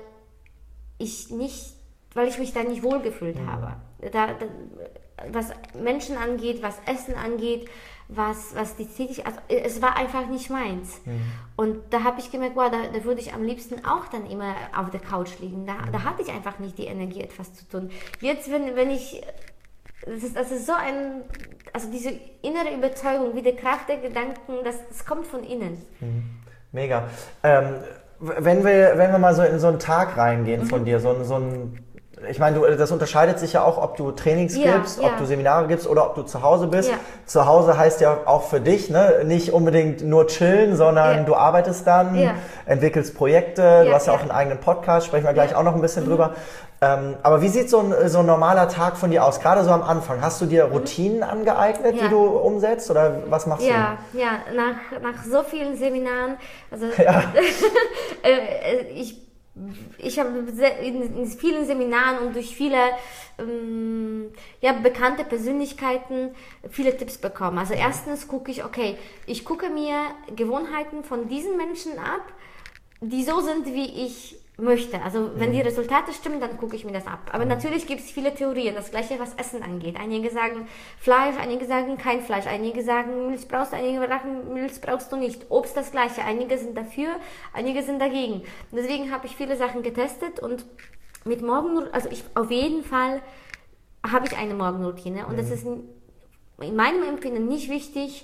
ich nicht, weil ich mich da nicht wohlgefühlt mhm. habe. Da, da, was Menschen angeht, was Essen angeht, was, was die Tätigkeit, also es war einfach nicht meins. Mhm. Und da habe ich gemerkt, wow, da, da würde ich am liebsten auch dann immer auf der Couch liegen. Da, mhm. da hatte ich einfach nicht die Energie, etwas zu tun. Jetzt, wenn, wenn ich, das ist, das ist so ein, also diese innere Überzeugung, wie die Kraft der Gedanken, das, das kommt von innen. Mhm. Mega. Ähm, Wenn wir, wenn wir mal so in so einen Tag reingehen von Mhm. dir, so, so ein, ich meine, du, das unterscheidet sich ja auch, ob du Trainings Ja, gibst, ja. ob du Seminare gibst oder ob du zu Hause bist. Ja. Zu Hause heißt ja auch für dich, ne, nicht unbedingt nur chillen, sondern Ja. du arbeitest dann, Ja. entwickelst Projekte, du Ja, hast ja, ja. auch einen eigenen Podcast, sprechen wir gleich Ja. auch noch ein bisschen Mhm. drüber. Ähm, aber wie sieht so ein, so ein normaler Tag von dir aus, gerade so am Anfang? Hast du dir Routinen angeeignet, Ja. die du umsetzt oder was machst Ja, ja, nach, nach so vielen Seminaren, also Ja. äh, ich ich habe in, in vielen Seminaren und durch viele ähm, ja, bekannte Persönlichkeiten viele Tipps bekommen. Also erstens gucke ich, okay, ich gucke mir Gewohnheiten von diesen Menschen ab, die so sind, wie ich möchte. Also wenn die Resultate stimmen, dann gucke ich mir das ab. Aber natürlich gibt es viele Theorien, das gleiche was Essen angeht. Einige sagen Fleisch, einige sagen kein Fleisch, einige sagen Milch brauchst du, einige sagen Milch brauchst du nicht. Obst das gleiche, einige sind dafür, einige sind dagegen. Deswegen habe ich viele Sachen getestet und mit Morgen, also ich auf jeden Fall habe ich eine Morgenroutine und das ist in meinem Empfinden nicht wichtig,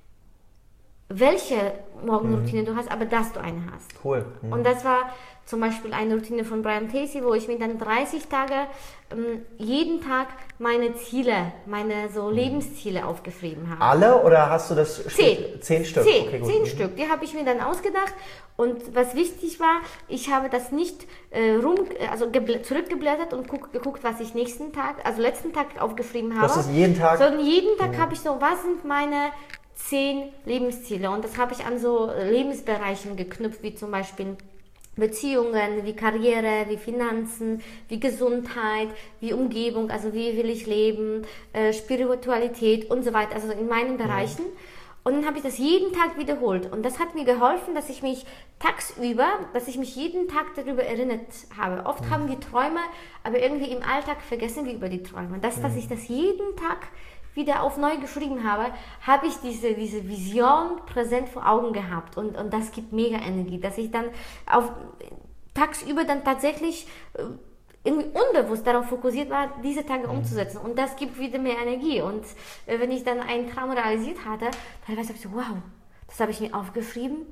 welche Morgenroutine mhm. du hast, aber dass du eine hast. Cool. Mhm. Und das war zum Beispiel eine Routine von Brian Tracy, wo ich mir dann dreißig Tage ähm, jeden Tag meine Ziele, meine so Lebensziele aufgeschrieben habe. Alle oder hast du das? Zehn. Zehn Stück? Zehn, okay, gut. zehn mhm. Stück. Die habe ich mir dann ausgedacht. Und was wichtig war, ich habe das nicht äh, rum, also zurückgeblättert und guck, geguckt, was ich nächsten Tag, also letzten Tag aufgeschrieben habe. Das ist jeden Tag? Sondern jeden Tag mhm. habe ich so, was sind meine zehn Lebensziele? Und das habe ich an so Lebensbereichen geknüpft, wie zum Beispiel Beziehungen, wie Karriere, wie Finanzen, wie Gesundheit, wie Umgebung, also wie will ich leben, äh, Spiritualität und so weiter, also in meinen Bereichen. Mhm. Und dann habe ich das jeden Tag wiederholt. Und das hat mir geholfen, dass ich mich tagsüber, dass ich mich jeden Tag darüber erinnert habe. Oft mhm. haben wir Träume, aber irgendwie im Alltag vergessen wir über die Träume. Und das, dass ich das jeden Tag wieder auf neu geschrieben habe, habe ich diese, diese Vision präsent vor Augen gehabt und, und das gibt mega Energie, dass ich dann auf, tagsüber dann tatsächlich irgendwie unbewusst darauf fokussiert war, diese Tage umzusetzen und das gibt wieder mehr Energie und äh, wenn ich dann einen Traum realisiert hatte, teilweise habe ich so, wow, das habe ich mir aufgeschrieben,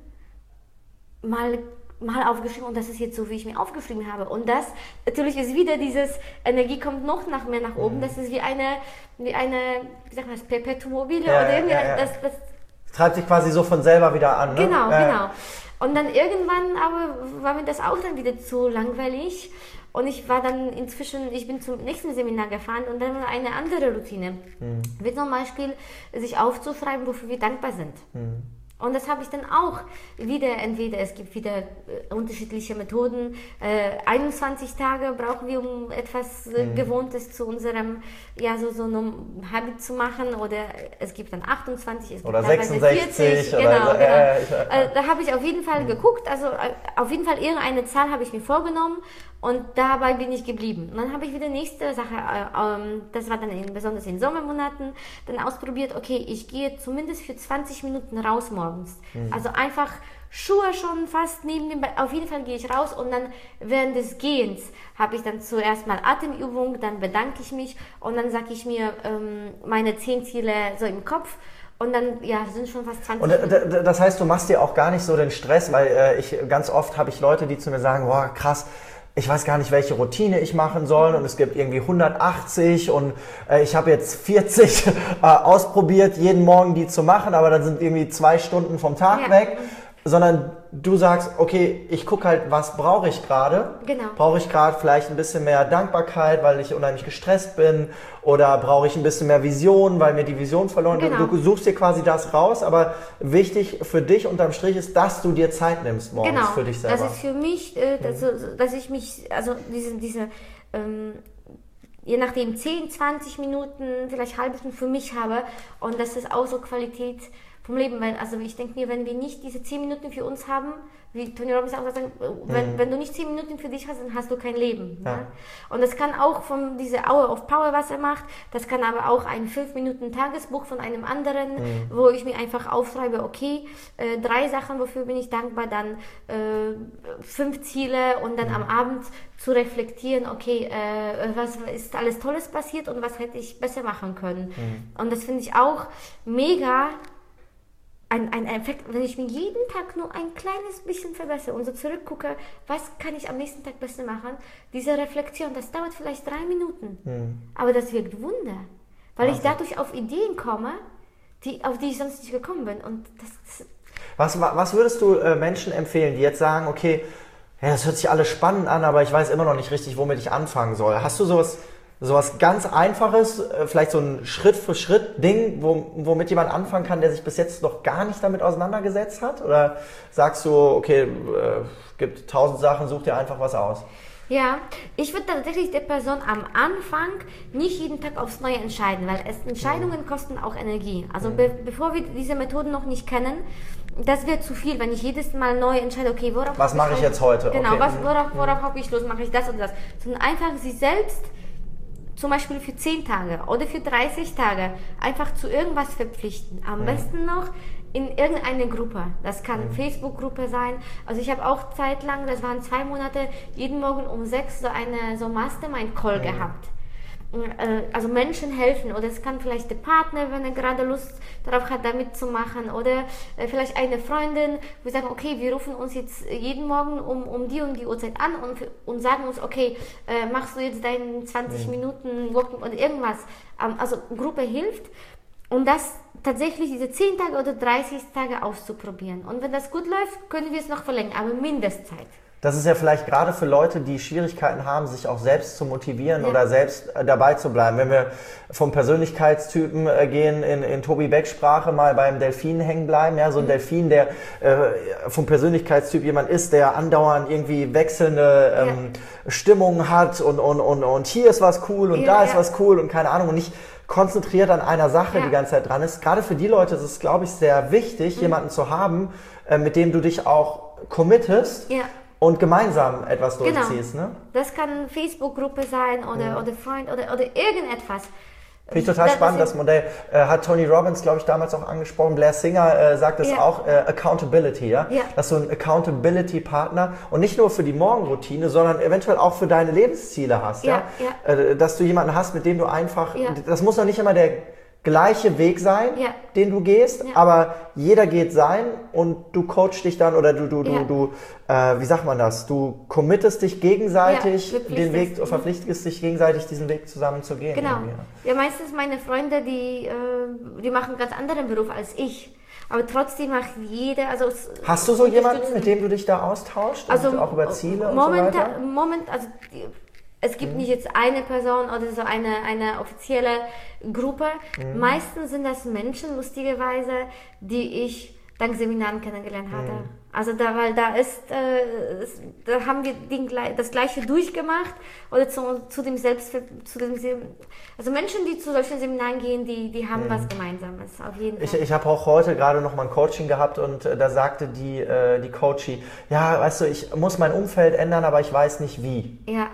mal mal aufgeschrieben und das ist jetzt so, wie ich mir aufgeschrieben habe. Und das, natürlich ist wieder dieses, Energie kommt noch nach mehr nach oben, mhm. das ist wie eine, wie eine, wie sagt man das, Perpetuum mobile ja, oder irgendwie, ja, ja. Das, das treibt sich quasi so von selber wieder an, ne? Genau, äh. genau. Und dann irgendwann aber war mir das auch dann wieder zu langweilig und ich war dann inzwischen, ich bin zum nächsten Seminar gefahren und dann war eine andere Routine. Mhm. Wie zum Beispiel, sich aufzuschreiben, wofür wir dankbar sind. Mhm. Und das habe ich dann auch wieder, entweder es gibt wieder äh, unterschiedliche Methoden, äh, einundzwanzig Tage brauchen wir, um etwas äh, mhm. Gewohntes zu unserem, ja, so, so einem Habit zu machen, oder es gibt dann achtundzwanzig, es gibt oder sechsundsechzig, vierzig, oder genau, so, genau. äh, ich, äh, äh, da habe ich auf jeden Fall mhm. geguckt, also äh, auf jeden Fall irgendeine Zahl habe ich mir vorgenommen und dabei bin ich geblieben. Und dann habe ich wieder nächste Sache, äh, ähm, das war dann in, besonders in Sommermonaten, dann ausprobiert, okay, ich gehe zumindest für zwanzig Minuten raus morgens. Mhm. Also einfach Schuhe schon fast neben dem Bett, auf jeden Fall gehe ich raus und dann während des Gehens habe ich dann zuerst mal Atemübung, dann bedanke ich mich und dann sage ich mir ähm, meine zehn Ziele so im Kopf. Und dann, ja, sind schon fast zwanzig. Und äh, das heißt, du machst dir auch gar nicht so den Stress, weil äh, ich ganz oft habe ich Leute, die zu mir sagen, boah, krass, ich weiß gar nicht, welche Routine ich machen soll und es gibt irgendwie hundertachtzig und äh, ich habe jetzt vierzig äh, ausprobiert, jeden Morgen die zu machen, aber dann sind irgendwie zwei Stunden vom Tag ja. weg. Sondern du sagst, okay, ich gucke halt, was brauche ich gerade? Genau. Brauche ich gerade vielleicht ein bisschen mehr Dankbarkeit, weil ich unheimlich gestresst bin? Oder brauche ich ein bisschen mehr Vision, weil mir die Vision verloren ist? Genau. Du suchst dir quasi das raus, aber wichtig für dich unterm Strich ist, dass du dir Zeit nimmst morgens genau. für dich selber. Das ist für mich, äh, dass, mhm. dass ich mich, also diese, diese ähm, je nachdem zehn, zwanzig Minuten, vielleicht halbe Stunde für mich habe und das ist auch so Qualität vom Leben, weil also ich denke mir, wenn wir nicht diese zehn Minuten für uns haben, wie Tony Robbins auch sagt, wenn, mhm. wenn du nicht zehn Minuten für dich hast, dann hast du kein Leben. Ja. Ne? Und das kann auch von dieser Hour of Power, was er macht, das kann aber auch ein fünf Minuten Tagesbuch von einem anderen, mhm. wo ich mir einfach aufschreibe, okay, äh, drei Sachen, wofür bin ich dankbar, dann äh, fünf Ziele und dann mhm. am Abend zu reflektieren, okay, äh, was ist alles Tolles passiert und was hätte ich besser machen können. Mhm. Und das finde ich auch mega. Ein, ein Effekt, wenn ich mir jeden Tag nur ein kleines bisschen verbessere und so zurückgucke, was kann ich am nächsten Tag besser machen, diese Reflexion, das dauert vielleicht drei Minuten, hm. aber das wirkt Wunder, weil Wahnsinn. Ich dadurch auf Ideen komme, die, auf die ich sonst nicht gekommen bin. Und das, das was, was würdest du äh, Menschen empfehlen, die jetzt sagen, okay, ja, das hört sich alles spannend an, aber ich weiß immer noch nicht richtig, womit ich anfangen soll. Hast du sowas, Sowas ganz Einfaches, vielleicht so ein Schritt-für-Schritt-Ding, womit jemand anfangen kann, der sich bis jetzt noch gar nicht damit auseinandergesetzt hat? Oder sagst du, okay, äh, gibt tausend Sachen, such dir einfach was aus? Ja, ich würde tatsächlich der Person am Anfang nicht jeden Tag aufs Neue entscheiden, weil es, Entscheidungen kosten auch Energie. Also be bevor wir diese Methoden noch nicht kennen, das wäre zu viel, wenn ich jedes Mal neu entscheide, okay, worauf... Was mache ich jetzt heute? Genau, okay. was, worauf, worauf habe ich Lust, mache ich das und das. Sondern einfach sich selbst zum Beispiel für zehn Tage oder für dreißig Tage einfach zu irgendwas verpflichten. Am mhm. besten noch in irgendeine Gruppe. Das kann mhm. Facebook-Gruppe sein. Also ich habe auch zeitlang, das waren zwei Monate, jeden Morgen um sechs so eine so Mastermind-Call mhm. gehabt. Also Menschen helfen, oder es kann vielleicht der Partner, wenn er gerade Lust darauf hat, da mitzumachen, oder vielleicht eine Freundin, wir sagen, okay, wir rufen uns jetzt jeden Morgen um, um die und die Uhrzeit an und, und sagen uns, okay, äh, machst du jetzt deinen zwanzig Minuten Walking oder irgendwas. Also Gruppe hilft, und das tatsächlich diese zehn Tage oder dreißig Tage auszuprobieren. Und wenn das gut läuft, können wir es noch verlängern, aber Mindestzeit. Das ist ja vielleicht gerade für Leute, die Schwierigkeiten haben, sich auch selbst zu motivieren ja. oder selbst dabei zu bleiben. Wenn wir vom Persönlichkeitstypen gehen, in, in Tobi Becks Sprache mal beim Delfin hängen bleiben, ja, so ein mhm. Delfin, der äh, vom Persönlichkeitstyp jemand ist, der andauernd irgendwie wechselnde ähm, ja. Stimmungen hat und, und, und, und hier ist was cool und ja, da ist ja. was cool und keine Ahnung und nicht konzentriert an einer Sache ja. die ganze Zeit dran ist. Gerade für die Leute ist es, glaube ich, sehr wichtig, mhm. jemanden zu haben, äh, mit dem du dich auch committest. Ja. Und gemeinsam etwas durchziehst, genau. ne? Das kann eine Facebook-Gruppe sein oder, ja. oder Freund oder, oder irgendetwas. Finde ich total das spannend, das Modell. Äh, hat Tony Robbins, glaube ich, damals auch angesprochen. Blair Singer äh, sagt es ja. auch, äh, Accountability, ja? ja? Dass du einen Accountability-Partner und nicht nur für die Morgenroutine, sondern eventuell auch für deine Lebensziele hast, ja? ja? ja. Äh, dass du jemanden hast, mit dem du einfach, ja. das muss doch nicht immer der gleiche Weg sein, ja. den du gehst, ja. aber jeder geht sein und du coachst dich dann oder du, du, ja. du, du äh, wie sagt man das, du committest dich gegenseitig, ja, den Weg, mhm. verpflichtest dich gegenseitig, diesen Weg zusammen zu gehen. Genau. Ja, meistens meine Freunde, die, äh, die machen einen ganz anderen Beruf als ich. Aber trotzdem macht jeder, also... Hast du so jemanden, mit dem du dich da austauschst? Also und auch über Ziele Moment, und so weiter? Moment, also... Die, Es gibt mhm. nicht jetzt eine Person oder so eine, eine offizielle Gruppe. Mhm. Meistens sind das Menschen, lustigerweise, die ich dank Seminaren kennengelernt hatte. Mhm. Also da, weil da ist, äh, da haben wir den, das Gleiche durchgemacht oder zu, zu dem Selbst, zu dem, also Menschen, die zu solchen Seminaren gehen, die, die haben mhm. was Gemeinsames, auf jeden Fall. Ich, ich habe auch heute gerade noch mal ein Coaching gehabt und äh, da sagte die, äh, die Coachie, ja, weißt du, ich muss mein Umfeld ändern, aber ich weiß nicht wie. Ja.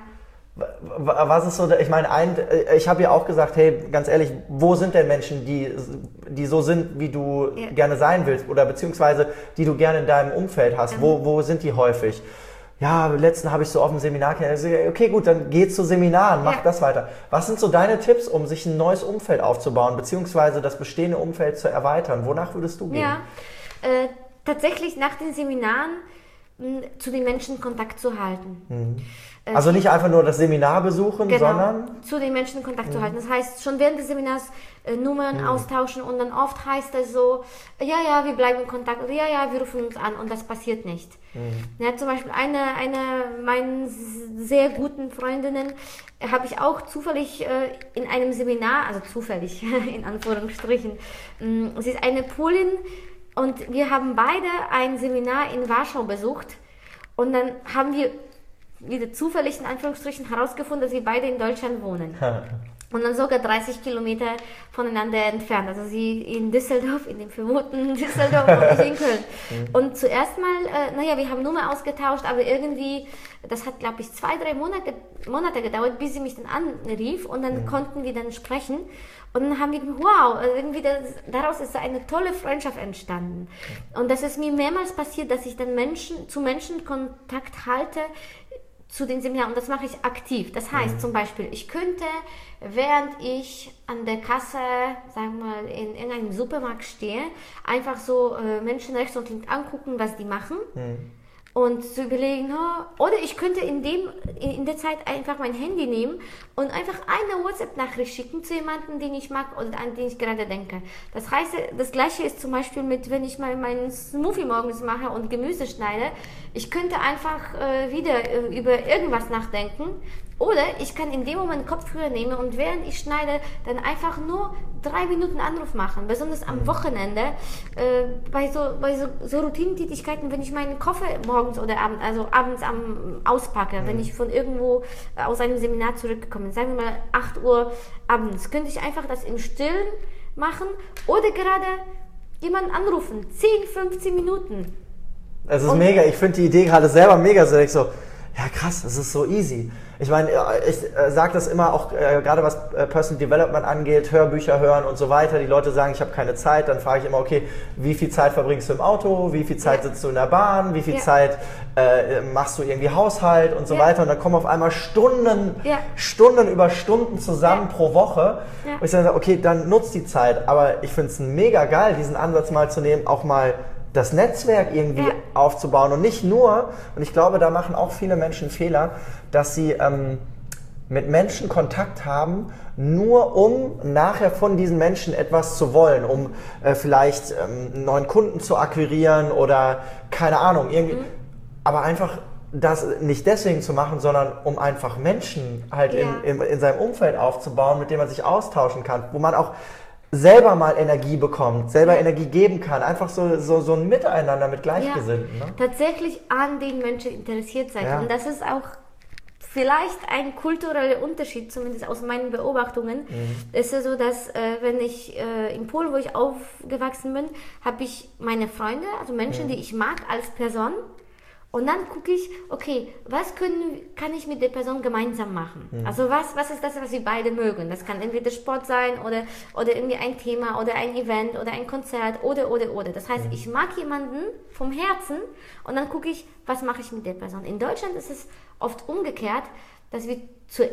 Was ist so, ich meine, ein, ich habe ja auch gesagt, hey, ganz ehrlich, wo sind denn Menschen, die, die so sind, wie du ja. gerne sein willst oder beziehungsweise die du gerne in deinem Umfeld hast, mhm. wo, wo sind die häufig? Ja, letzten habe ich so auf dem Seminar kennengelernt. Okay, gut, dann geh zu Seminaren, mach ja. das weiter. Was sind so deine Tipps, um sich ein neues Umfeld aufzubauen, beziehungsweise das bestehende Umfeld zu erweitern? Wonach würdest du gehen? Ja, äh, tatsächlich nach den Seminaren mh, zu den Menschen Kontakt zu halten. Mhm. Also nicht einfach nur das Seminar besuchen, genau, sondern... zu den Menschen Kontakt mhm. zu halten. Das heißt, schon während des Seminars äh, Nummern mhm. austauschen und dann oft heißt es so, ja, ja, wir bleiben in Kontakt, oder ja, ja, wir rufen uns an und das passiert nicht. Mhm. Ja, zum Beispiel eine, eine meiner sehr guten Freundinnen habe ich auch zufällig äh, in einem Seminar, also zufällig in Anführungsstrichen, mh, sie ist eine Polin und wir haben beide ein Seminar in Warschau besucht und dann haben wir wieder zufällig in Anführungsstrichen herausgefunden, dass wir beide in Deutschland wohnen. Und dann sogar dreißig Kilometer voneinander entfernt. Also sie in Düsseldorf, in dem vermuten Düsseldorf und ich in Köln. Und zuerst mal, äh, naja, wir haben Nummer ausgetauscht, aber irgendwie, das hat glaube ich zwei, drei Monate, Monate gedauert, bis sie mich dann anrief und dann mhm. konnten wir dann sprechen. Und dann haben wir gedacht, wow, irgendwie das, daraus ist eine tolle Freundschaft entstanden. Und das ist mir mehrmals passiert, dass ich dann Menschen, zu Menschen Kontakt halte, zu den Seminaren, und das mache ich aktiv. Das heißt mhm. zum Beispiel, ich könnte, während ich an der Kasse, sagen wir mal, in irgendeinem Supermarkt stehe, einfach so äh, Menschen rechts und links angucken, was die machen mhm. und zu überlegen, oh, oder ich könnte in, dem, in der Zeit einfach mein Handy nehmen und einfach eine WhatsApp-Nachricht schicken zu jemandem, den ich mag oder an den ich gerade denke. Das heißt, das Gleiche ist zum Beispiel mit, wenn ich mal meinen Smoothie morgens mache und Gemüse schneide, ich könnte einfach äh, wieder äh, über irgendwas nachdenken Oder ich kann in dem Moment Kopfhörer nehmen und während ich schneide, dann einfach nur drei Minuten Anruf machen. Besonders am Wochenende, äh, bei so, bei so, so Routinentätigkeiten, wenn ich meinen Koffer morgens oder abends, also abends am auspacke, mhm. wenn ich von irgendwo aus einem Seminar zurückgekommen bin, sagen wir mal acht Uhr abends, könnte ich einfach das im Stillen machen oder gerade jemanden anrufen. zehn, fünfzehn Minuten. Es ist und mega. Ich finde die Idee gerade selber mega so. Ich so, ja krass, das ist so easy. Ich meine, ich sage das immer auch, äh, gerade was äh, Personal Development angeht, Hörbücher hören und so weiter. Die Leute sagen, ich habe keine Zeit. Dann frage ich immer, okay, wie viel Zeit verbringst du im Auto? Wie viel Zeit ja. sitzt du in der Bahn? Wie viel ja. Zeit äh, machst du irgendwie Haushalt und so ja. weiter? Und dann kommen auf einmal Stunden, ja. Stunden über Stunden zusammen ja. pro Woche. Ja. Und ich sage, okay, dann nutzt die Zeit. Aber ich finde es mega geil, diesen Ansatz mal zu nehmen, auch mal das Netzwerk irgendwie ja. aufzubauen und nicht nur, und ich glaube, da machen auch viele Menschen Fehler, dass sie ähm, mit Menschen Kontakt haben, nur um nachher von diesen Menschen etwas zu wollen, um äh, vielleicht ähm, einen neuen Kunden zu akquirieren oder keine Ahnung, irgendwie, mhm. aber einfach das nicht deswegen zu machen, sondern um einfach Menschen halt ja. in, in, in seinem Umfeld aufzubauen, mit denen man sich austauschen kann, wo man auch selber mal Energie bekommt, selber ja. Energie geben kann. Einfach so, so, so ein Miteinander mit Gleichgesinnten. Ja, ne? Tatsächlich an den Menschen interessiert sein. Ja. Und das ist auch vielleicht ein kultureller Unterschied, zumindest aus meinen Beobachtungen. Mhm. Es ist ja so, dass äh, wenn ich äh, in Polen, wo ich aufgewachsen bin, habe ich meine Freunde, also Menschen, mhm. die ich mag als Person. Und dann gucke ich, okay, was können, kann ich mit der Person gemeinsam machen? Mhm. Also was, was ist das, was wir beide mögen? Das kann entweder Sport sein oder, oder irgendwie ein Thema oder ein Event oder ein Konzert oder, oder, oder. Das heißt, mhm. ich mag jemanden vom Herzen und dann gucke ich, was mache ich mit der Person? In Deutschland ist es oft umgekehrt, dass wir zuerst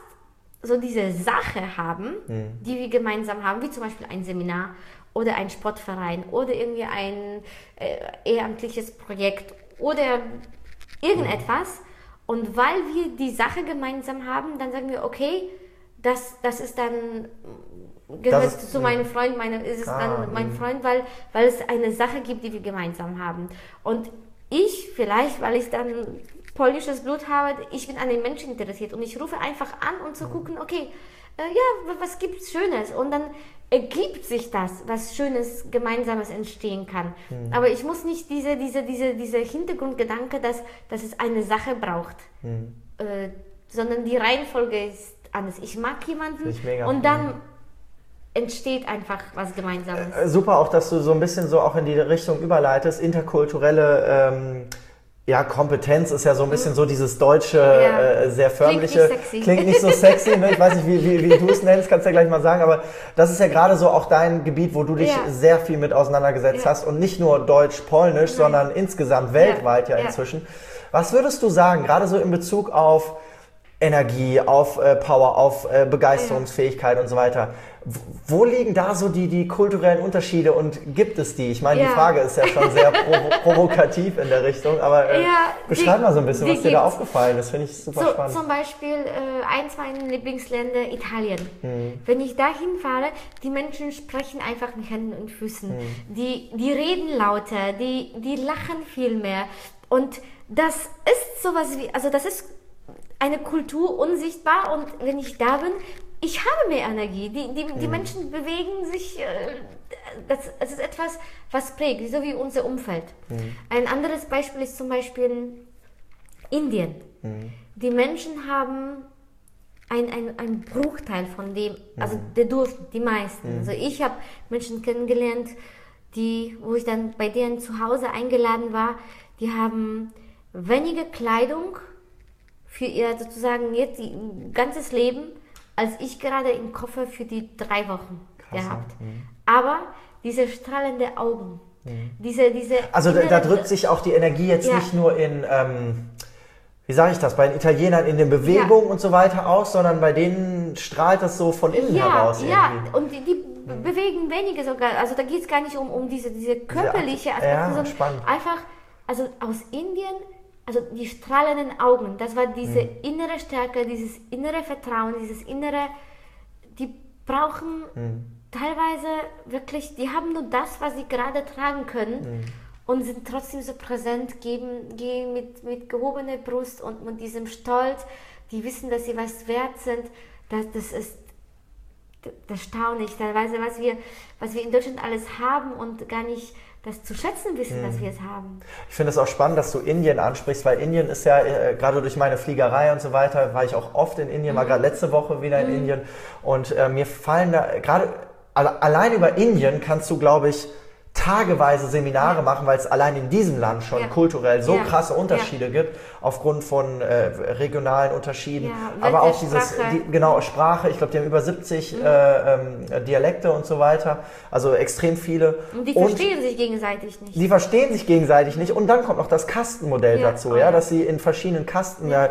so diese Sache haben, mhm. die wir gemeinsam haben, wie zum Beispiel ein Seminar oder ein Sportverein oder irgendwie ein äh, ehrenamtliches Projekt oder irgendetwas. Und weil wir die Sache gemeinsam haben, dann sagen wir, okay, das, das ist dann, gehört das ist, zu meinem Freund, meine, ist es ah, dann mein Freund, weil, weil es eine Sache gibt, die wir gemeinsam haben. Und ich, vielleicht, weil ich dann polnisches Blut habe, ich bin an den Menschen interessiert und ich rufe einfach an, um zu gucken, okay, äh, ja, was gibt's Schönes? Und dann ergibt sich das, was Schönes, Gemeinsames entstehen kann. Mhm. Aber ich muss nicht diese, diese, diese, diese Hintergrundgedanke, dass, dass es eine Sache braucht, mhm. äh, sondern die Reihenfolge ist anders. Ich mag jemanden ich und dann mhm. entsteht einfach was Gemeinsames. Äh, super auch, dass du so ein bisschen so auch in die Richtung überleitest, interkulturelle ähm, ja, Kompetenz ist ja so ein bisschen so dieses deutsche, ja. äh, sehr förmliche. Klingt nicht sexy. Klingt nicht so sexy, ne? Ich weiß nicht, wie, wie, wie du es nennst, kannst du ja gleich mal sagen, aber das ist ja gerade so auch dein Gebiet, wo du dich ja. sehr viel mit auseinandergesetzt ja. hast und nicht nur Deutsch-Polnisch, sondern insgesamt weltweit ja, ja inzwischen. Was würdest du sagen, gerade so in Bezug auf Energie, auf äh, Power, auf äh, Begeisterungsfähigkeit ja. und so weiter. Wo liegen da so die, die kulturellen Unterschiede und gibt es die? Ich meine, ja. die Frage ist ja schon sehr provo provokativ in der Richtung, aber äh, ja, beschreib die, mal so ein bisschen, was dir da aufgefallen ist. Finde ich super so, spannend. Zum Beispiel äh, eins meiner Lieblingsländer, Italien. Hm. Wenn ich dahin fahre, die Menschen sprechen einfach mit Händen und Füßen. Hm. Die, die reden lauter, die, die lachen viel mehr. Und das ist sowas wie, also das ist eine Kultur unsichtbar und wenn ich da bin, ich habe mehr Energie. Die, die, die mhm. Menschen bewegen sich, das, das ist etwas, was prägt, so wie unser Umfeld. Mhm. Ein anderes Beispiel ist zum Beispiel Indien. Mhm. Die Menschen haben ein, ein, ein Bruchteil von dem, also mhm. der Durchschnitt, die meisten. Mhm. Also ich habe Menschen kennengelernt, die, wo ich dann bei denen zu Hause eingeladen war, die haben weniger Kleidung für ihr sozusagen jetzt ihr ganzes Leben, als ich gerade im Koffer für die drei Wochen Krass, gehabt. Mhm. Aber diese strahlende Augen, mhm. diese, diese... Also da, da drückt sich auch die Energie jetzt ja. nicht nur in, ähm, wie sage ich das, bei den Italienern in den Bewegungen ja. und so weiter aus, sondern bei denen strahlt das so von innen ja, heraus. Ja, irgendwie. Und die, die mhm. bewegen weniger sogar, also da geht es gar nicht um, um diese, diese körperliche Aspekte, ja, sondern spannend. einfach, also aus Indien, also die strahlenden Augen, das war diese mhm. innere Stärke, dieses innere Vertrauen, dieses innere, die brauchen mhm. teilweise wirklich, die haben nur das, was sie gerade tragen können mhm. und sind trotzdem so präsent, geben, gehen mit, mit gehobener Brust und mit diesem Stolz, die wissen, dass sie was wert sind, das, das ist erstaunlich. Teilweise, was wir, was wir in Deutschland alles haben und gar nicht das zu schätzen wissen, mhm. dass wir es haben. Ich finde es auch spannend, dass du Indien ansprichst, weil Indien ist ja, äh, gerade durch meine Fliegerei und so weiter, war ich auch oft in Indien, mhm. war gerade letzte Woche wieder in mhm. Indien und äh, mir fallen da, gerade allein über Indien kannst du, glaube ich, tageweise Seminare ja. machen, weil es allein in diesem Land schon ja. kulturell so ja. krasse Unterschiede ja. gibt, aufgrund von äh, regionalen Unterschieden, ja, aber auch dieses, die, genau, Sprache, ich glaube, die haben über siebzig mhm. äh, ähm, Dialekte und so weiter, also extrem viele. Und die verstehen und sich gegenseitig nicht. Die verstehen sich gegenseitig nicht und dann kommt noch das Kastenmodell ja. dazu, oh, ja, dass sie in verschiedenen Kasten ja.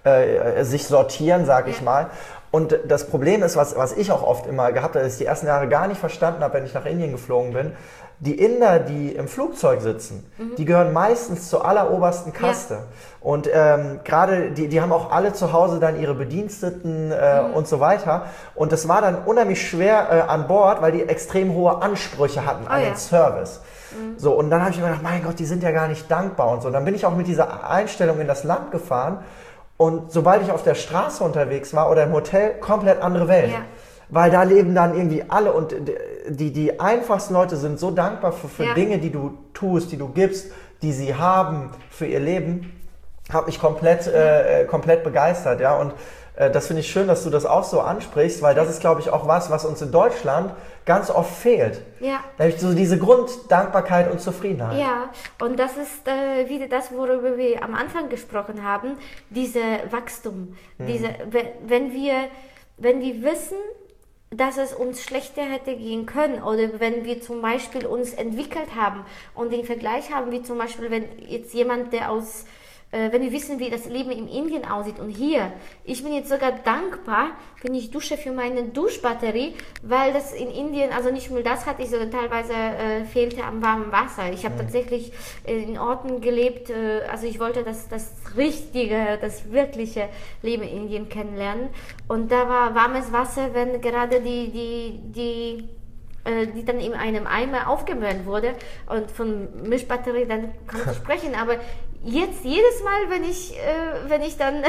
äh, sich sortieren, sage ja. ich mal. Und das Problem ist, was, was ich auch oft immer gehabt habe, dass ich die ersten Jahre gar nicht verstanden habe, wenn ich nach Indien geflogen bin, die Inder, die im Flugzeug sitzen, mhm. die gehören meistens zur allerobersten Kaste. Ja. Und ähm, gerade, die, die haben auch alle zu Hause dann ihre Bediensteten äh, mhm. und so weiter. Und das war dann unheimlich schwer äh, an Bord, weil die extrem hohe Ansprüche hatten an oh, den ja. Service. Mhm. So, und dann habe ich mir gedacht, mein Gott, die sind ja gar nicht dankbar und so. Und dann bin ich auch mit dieser Einstellung in das Land gefahren. Und sobald ich auf der Straße unterwegs war oder im Hotel, komplett andere Welt. Ja. Weil da leben dann irgendwie alle und die, die einfachsten Leute sind so dankbar für, für ja. Dinge, die du tust, die du gibst, die sie haben für ihr Leben. Hat mich komplett, äh, komplett begeistert, ja. Und äh, das finde ich schön, dass du das auch so ansprichst, weil das ist, glaube ich, auch was, was uns in Deutschland ganz oft fehlt. Ja. Nämlich so diese Grunddankbarkeit und Zufriedenheit. Ja, und das ist äh, wieder das, worüber wir am Anfang gesprochen haben, diese Wachstum. Hm. Diese, wenn wir, wenn wir wissen, dass es uns schlechter hätte gehen können oder wenn wir zum Beispiel uns entwickelt haben und den Vergleich haben, wie zum Beispiel, wenn jetzt jemand, der aus äh, wenn wir wissen, wie das Leben in Indien aussieht und hier, ich bin jetzt sogar dankbar, wenn ich dusche für meine Duschbatterie, weil das in Indien, also nicht nur das hatte ich, sondern teilweise äh, fehlte am warmen Wasser. Ich habe mhm. tatsächlich äh, in Orten gelebt, äh, also ich wollte das, das richtige, das wirkliche Leben in Indien kennenlernen und da war warmes Wasser, wenn gerade die, die, die die dann in einem Eimer aufgewärmt wurde und von Mischbatterie, dann kann ich sprechen, aber jetzt jedes Mal, wenn ich, äh, wenn ich dann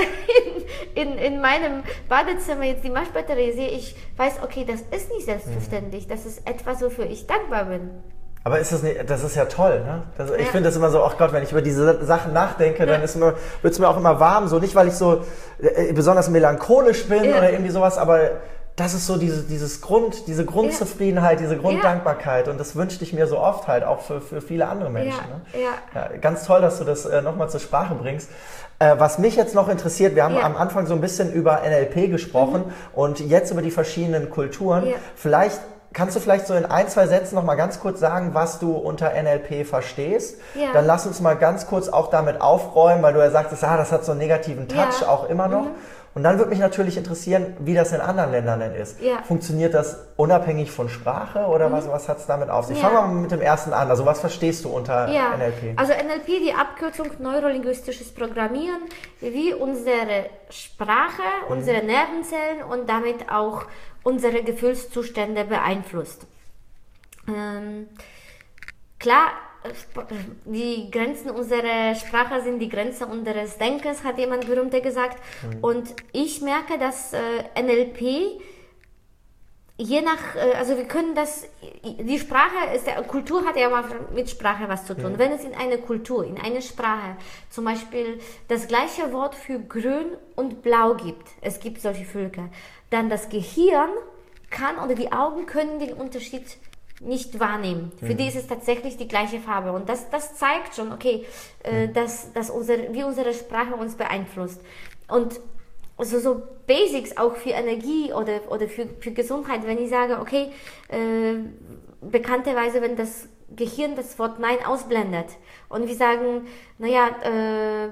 in, in, in meinem Badezimmer jetzt die Mischbatterie sehe, ich weiß, okay, das ist nicht selbstverständlich, das ist etwas, wofür ich dankbar bin. Aber ist das nicht, das ist ja toll, ne? Das, ich ja. finde das immer so, ach Gott, wenn ich über diese Sachen nachdenke, ja. dann ist mir, wird's mir auch immer warm, so nicht, weil ich so äh, besonders melancholisch bin ja. oder irgendwie sowas, aber das ist so diese, dieses Grund, diese Grundzufriedenheit, diese Grunddankbarkeit und das wünschte ich mir so oft halt auch für, für viele andere Menschen. Ja, ne? ja. Ja, ganz toll, dass du das äh, nochmal zur Sprache bringst. Äh, was mich jetzt noch interessiert, wir haben ja. am Anfang so ein bisschen über N L P gesprochen mhm. und jetzt über die verschiedenen Kulturen. Ja. Vielleicht kannst du vielleicht so in ein, zwei Sätzen noch mal ganz kurz sagen, was du unter N L P verstehst? Ja. Dann lass uns mal ganz kurz auch damit aufräumen, weil du ja sagtest, ah, das hat so einen negativen Touch ja. auch immer noch. Mhm. Und dann würde mich natürlich interessieren, wie das in anderen Ländern denn ist. Ja. Funktioniert das unabhängig von Sprache oder mhm. was, was hat es damit auf sich? Ja. Fangen wir mal mit dem ersten an. Also was verstehst du unter ja. N L P? Also N L P, die Abkürzung Neurolinguistisches Programmieren, wie unsere Sprache, mhm. unsere Nervenzellen und damit auch unsere Gefühlszustände beeinflusst. Ähm, klar, die Grenzen unserer Sprache sind die Grenzen unseres Denkens, hat jemand berühmter gesagt. Mhm. Und ich merke, dass äh, N L P je nach, äh, also wir können das, die Sprache ist, der Kultur hat ja mal mit Sprache was zu tun. Mhm. Wenn es in einer Kultur, in einer Sprache zum Beispiel das gleiche Wort für grün und blau gibt, es gibt solche Völker, dann das Gehirn kann oder die Augen können den Unterschied nicht wahrnehmen. Mhm. Für die ist es tatsächlich die gleiche Farbe. Und das, das zeigt schon, okay, äh, mhm. dass, dass unsere, wie unsere Sprache uns beeinflusst. Und so, so Basics auch für Energie oder, oder für, für Gesundheit, wenn ich sage, okay, äh, bekannterweise, wenn das Gehirn das Wort Nein ausblendet und wir sagen, naja, äh,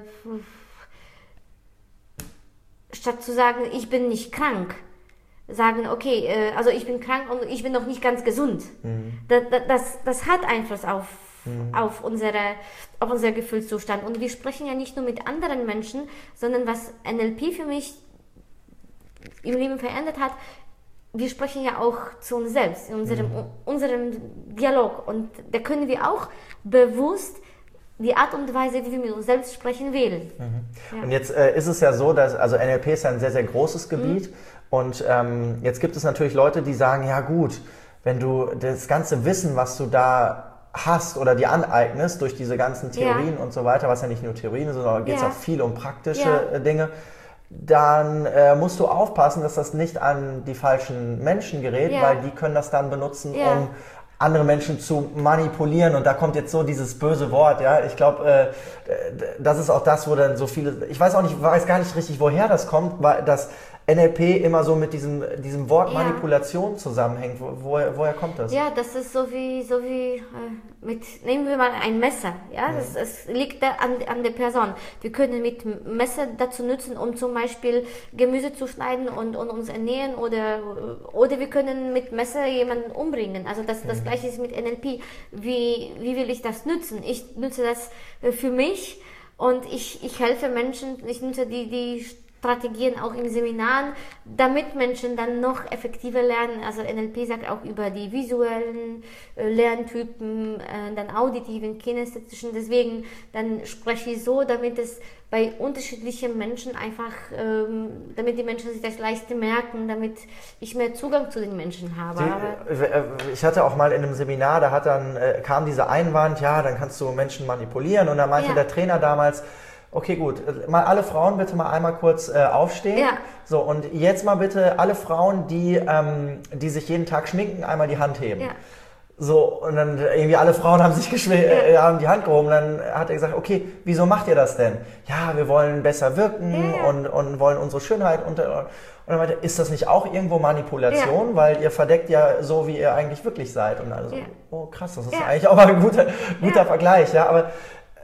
statt zu sagen, ich bin nicht krank, sagen, okay, äh, also ich bin krank und ich bin noch nicht ganz gesund. Mhm. Das, das, das hat Einfluss auf, mhm. auf, unsere, auf unser Gefühlszustand. Und wir sprechen ja nicht nur mit anderen Menschen, sondern was N L P für mich im Leben verändert hat, wir sprechen ja auch zu uns selbst, in unserem, mhm. unserem Dialog. Und da können wir auch bewusst die Art und Weise, wie wir mit uns selbst sprechen, wählen. Mhm. Ja. Und jetzt äh, ist es ja so, dass, also N L P ist ja ein sehr, sehr großes Gebiet mhm. und ähm, jetzt gibt es natürlich Leute, die sagen, ja gut, wenn du das ganze Wissen, was du da hast oder dir aneignest durch diese ganzen Theorien ja. und so weiter, was ja nicht nur Theorien sind, sondern geht es ja. auch viel um praktische ja. Dinge, dann äh, musst du aufpassen, dass das nicht an die falschen Menschen gerät, ja. weil die können das dann benutzen, ja. um andere Menschen zu manipulieren, und da kommt jetzt so dieses böse Wort, ja, ich glaube, äh, das ist auch das, wo dann so viele, ich weiß auch nicht, weiß gar nicht richtig, woher das kommt, weil das N L P immer so mit diesem, diesem Wort ja. Manipulation zusammenhängt. Wo, woher, woher kommt das? Ja, das ist so wie, so wie äh, mit, nehmen wir mal ein Messer, ja, mhm. das, das liegt da an, an der Person. Wir können mit Messer dazu nutzen, um zum Beispiel Gemüse zu schneiden und, und uns ernähren, oder, oder wir können mit Messer jemanden umbringen. Also das, das mhm. Gleiche ist mit N L P. Wie, wie will ich das nutzen? Ich nutze das für mich und ich, ich helfe Menschen, ich nutze die, die Strategien auch in Seminaren, damit Menschen dann noch effektiver lernen. Also N L P sagt auch über die visuellen äh, Lerntypen, äh, dann auditiven, kinästhetischen. Deswegen dann spreche ich so, damit es bei unterschiedlichen Menschen einfach, ähm, damit die Menschen sich das leichter merken, damit ich mehr Zugang zu den Menschen habe. Die, ich hatte auch mal in einem Seminar, da hat dann, äh, kam dieser Einwand, ja, dann kannst du Menschen manipulieren, und da meinte ja. der Trainer damals, okay, gut, mal alle Frauen bitte mal einmal kurz äh, aufstehen. Ja. So, und jetzt mal bitte alle Frauen, die, ähm, die sich jeden Tag schminken, einmal die Hand heben. Ja. So, und dann irgendwie alle Frauen haben sich geschw- ja. äh, haben die Hand gehoben. Dann hat er gesagt, okay, wieso macht ihr das denn? Ja, wir wollen besser wirken ja. und, und wollen unsere Schönheit unter... Und dann meinte er, ist das nicht auch irgendwo Manipulation? Ja. Weil ihr verdeckt ja so, wie ihr eigentlich wirklich seid. Und also, ja. oh krass, das ist ja. eigentlich auch mal ein guter, guter ja. Vergleich. Ja, aber...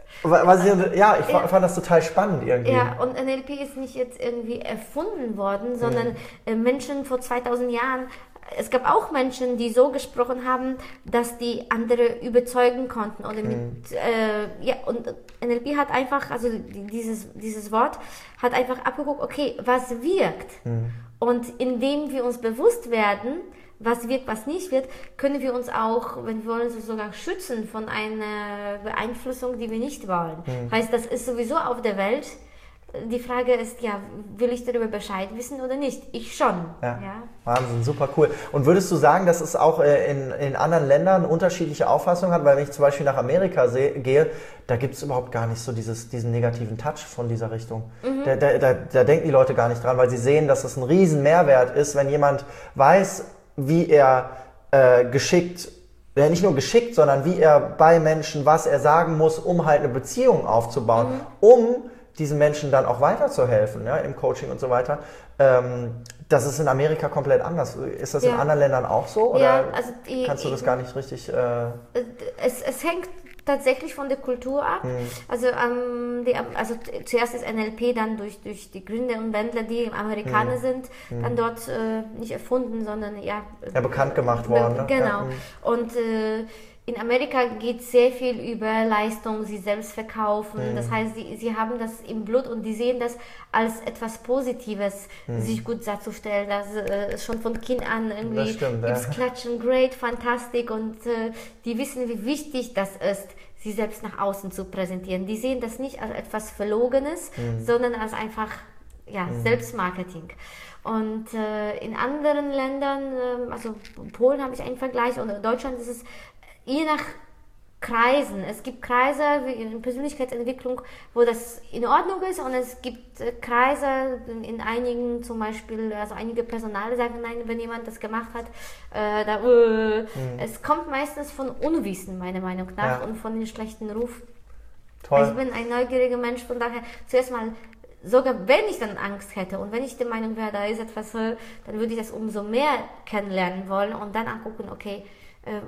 Was ich, ja, ich ja. fand das total spannend irgendwie. Ja, und N L P ist nicht jetzt irgendwie erfunden worden, sondern mhm. Menschen vor zweitausend Jahren, es gab auch Menschen, die so gesprochen haben, dass die andere überzeugen konnten. Oder mit, mhm. äh, ja, und N L P hat einfach, also dieses, dieses Wort hat einfach abgeguckt, okay, was wirkt? Mhm. Und indem wir uns bewusst werden, was wirkt, was nicht wird, können wir uns auch, wenn wir wollen, so sogar schützen von einer Beeinflussung, die wir nicht wollen. Mhm. Heißt, das ist sowieso auf der Welt. Die Frage ist, ja, will ich darüber Bescheid wissen oder nicht? Ich schon. Ja. Ja. Wahnsinn, super cool. Und würdest du sagen, dass es auch in, in anderen Ländern unterschiedliche Auffassungen hat? Weil wenn ich zum Beispiel nach Amerika sehe, gehe, da gibt es überhaupt gar nicht so dieses, diesen negativen Touch von dieser Richtung. Mhm. Da, da, da, da denken die Leute gar nicht dran, weil sie sehen, dass es ein riesen Mehrwert ist, wenn jemand weiß, wie er äh, geschickt, ja, nicht nur geschickt, sondern wie er bei Menschen, was er sagen muss, um halt eine Beziehung aufzubauen, mhm. um diesen Menschen dann auch weiterzuhelfen, ja, im Coaching und so weiter. Ähm, das ist in Amerika komplett anders. Ist das ja. in anderen Ländern auch so? Oder ja, also die, kannst du das gar nicht richtig... Äh es, es hängt tatsächlich von der Kultur ab. Mhm. Also, ähm, die, also zuerst ist N L P dann durch, durch die Gründer und Wendler, die Amerikaner mhm. sind, mhm. dann dort äh, nicht erfunden, sondern ja... Ja, bekannt gemacht worden. Be- genau. Ja. Und äh, in Amerika geht sehr viel über Leistung, sie selbst verkaufen. Mhm. Das heißt, sie, sie haben das im Blut und die sehen das als etwas Positives, mhm. sich gut darzustellen. Das äh, schon von Kind an irgendwie stimmt, gibt's ja. Klatschen, great, fantastic, und äh, die wissen, wie wichtig das ist, sie selbst nach außen zu präsentieren. Die sehen das nicht als etwas Verlogenes, mhm. sondern als einfach ja, mhm. Selbstmarketing. Und äh, in anderen Ländern, äh, also Polen habe ich einen Vergleich, und in Deutschland ist es je nach Kreisen. Es gibt Kreise wie in Persönlichkeitsentwicklung, wo das in Ordnung ist, und es gibt äh, Kreise in einigen, zum Beispiel, also einige Personale sagen, nein, wenn jemand das gemacht hat, äh, da, äh, mhm. es kommt meistens von Unwissen, meiner Meinung nach, ja. und von dem schlechten Ruf. Toll. Ich bin ein neugieriger Mensch, von daher zuerst mal, sogar wenn ich dann Angst hätte und wenn ich der Meinung wäre, da ist etwas, dann würde ich das umso mehr kennenlernen wollen und dann angucken, okay, äh,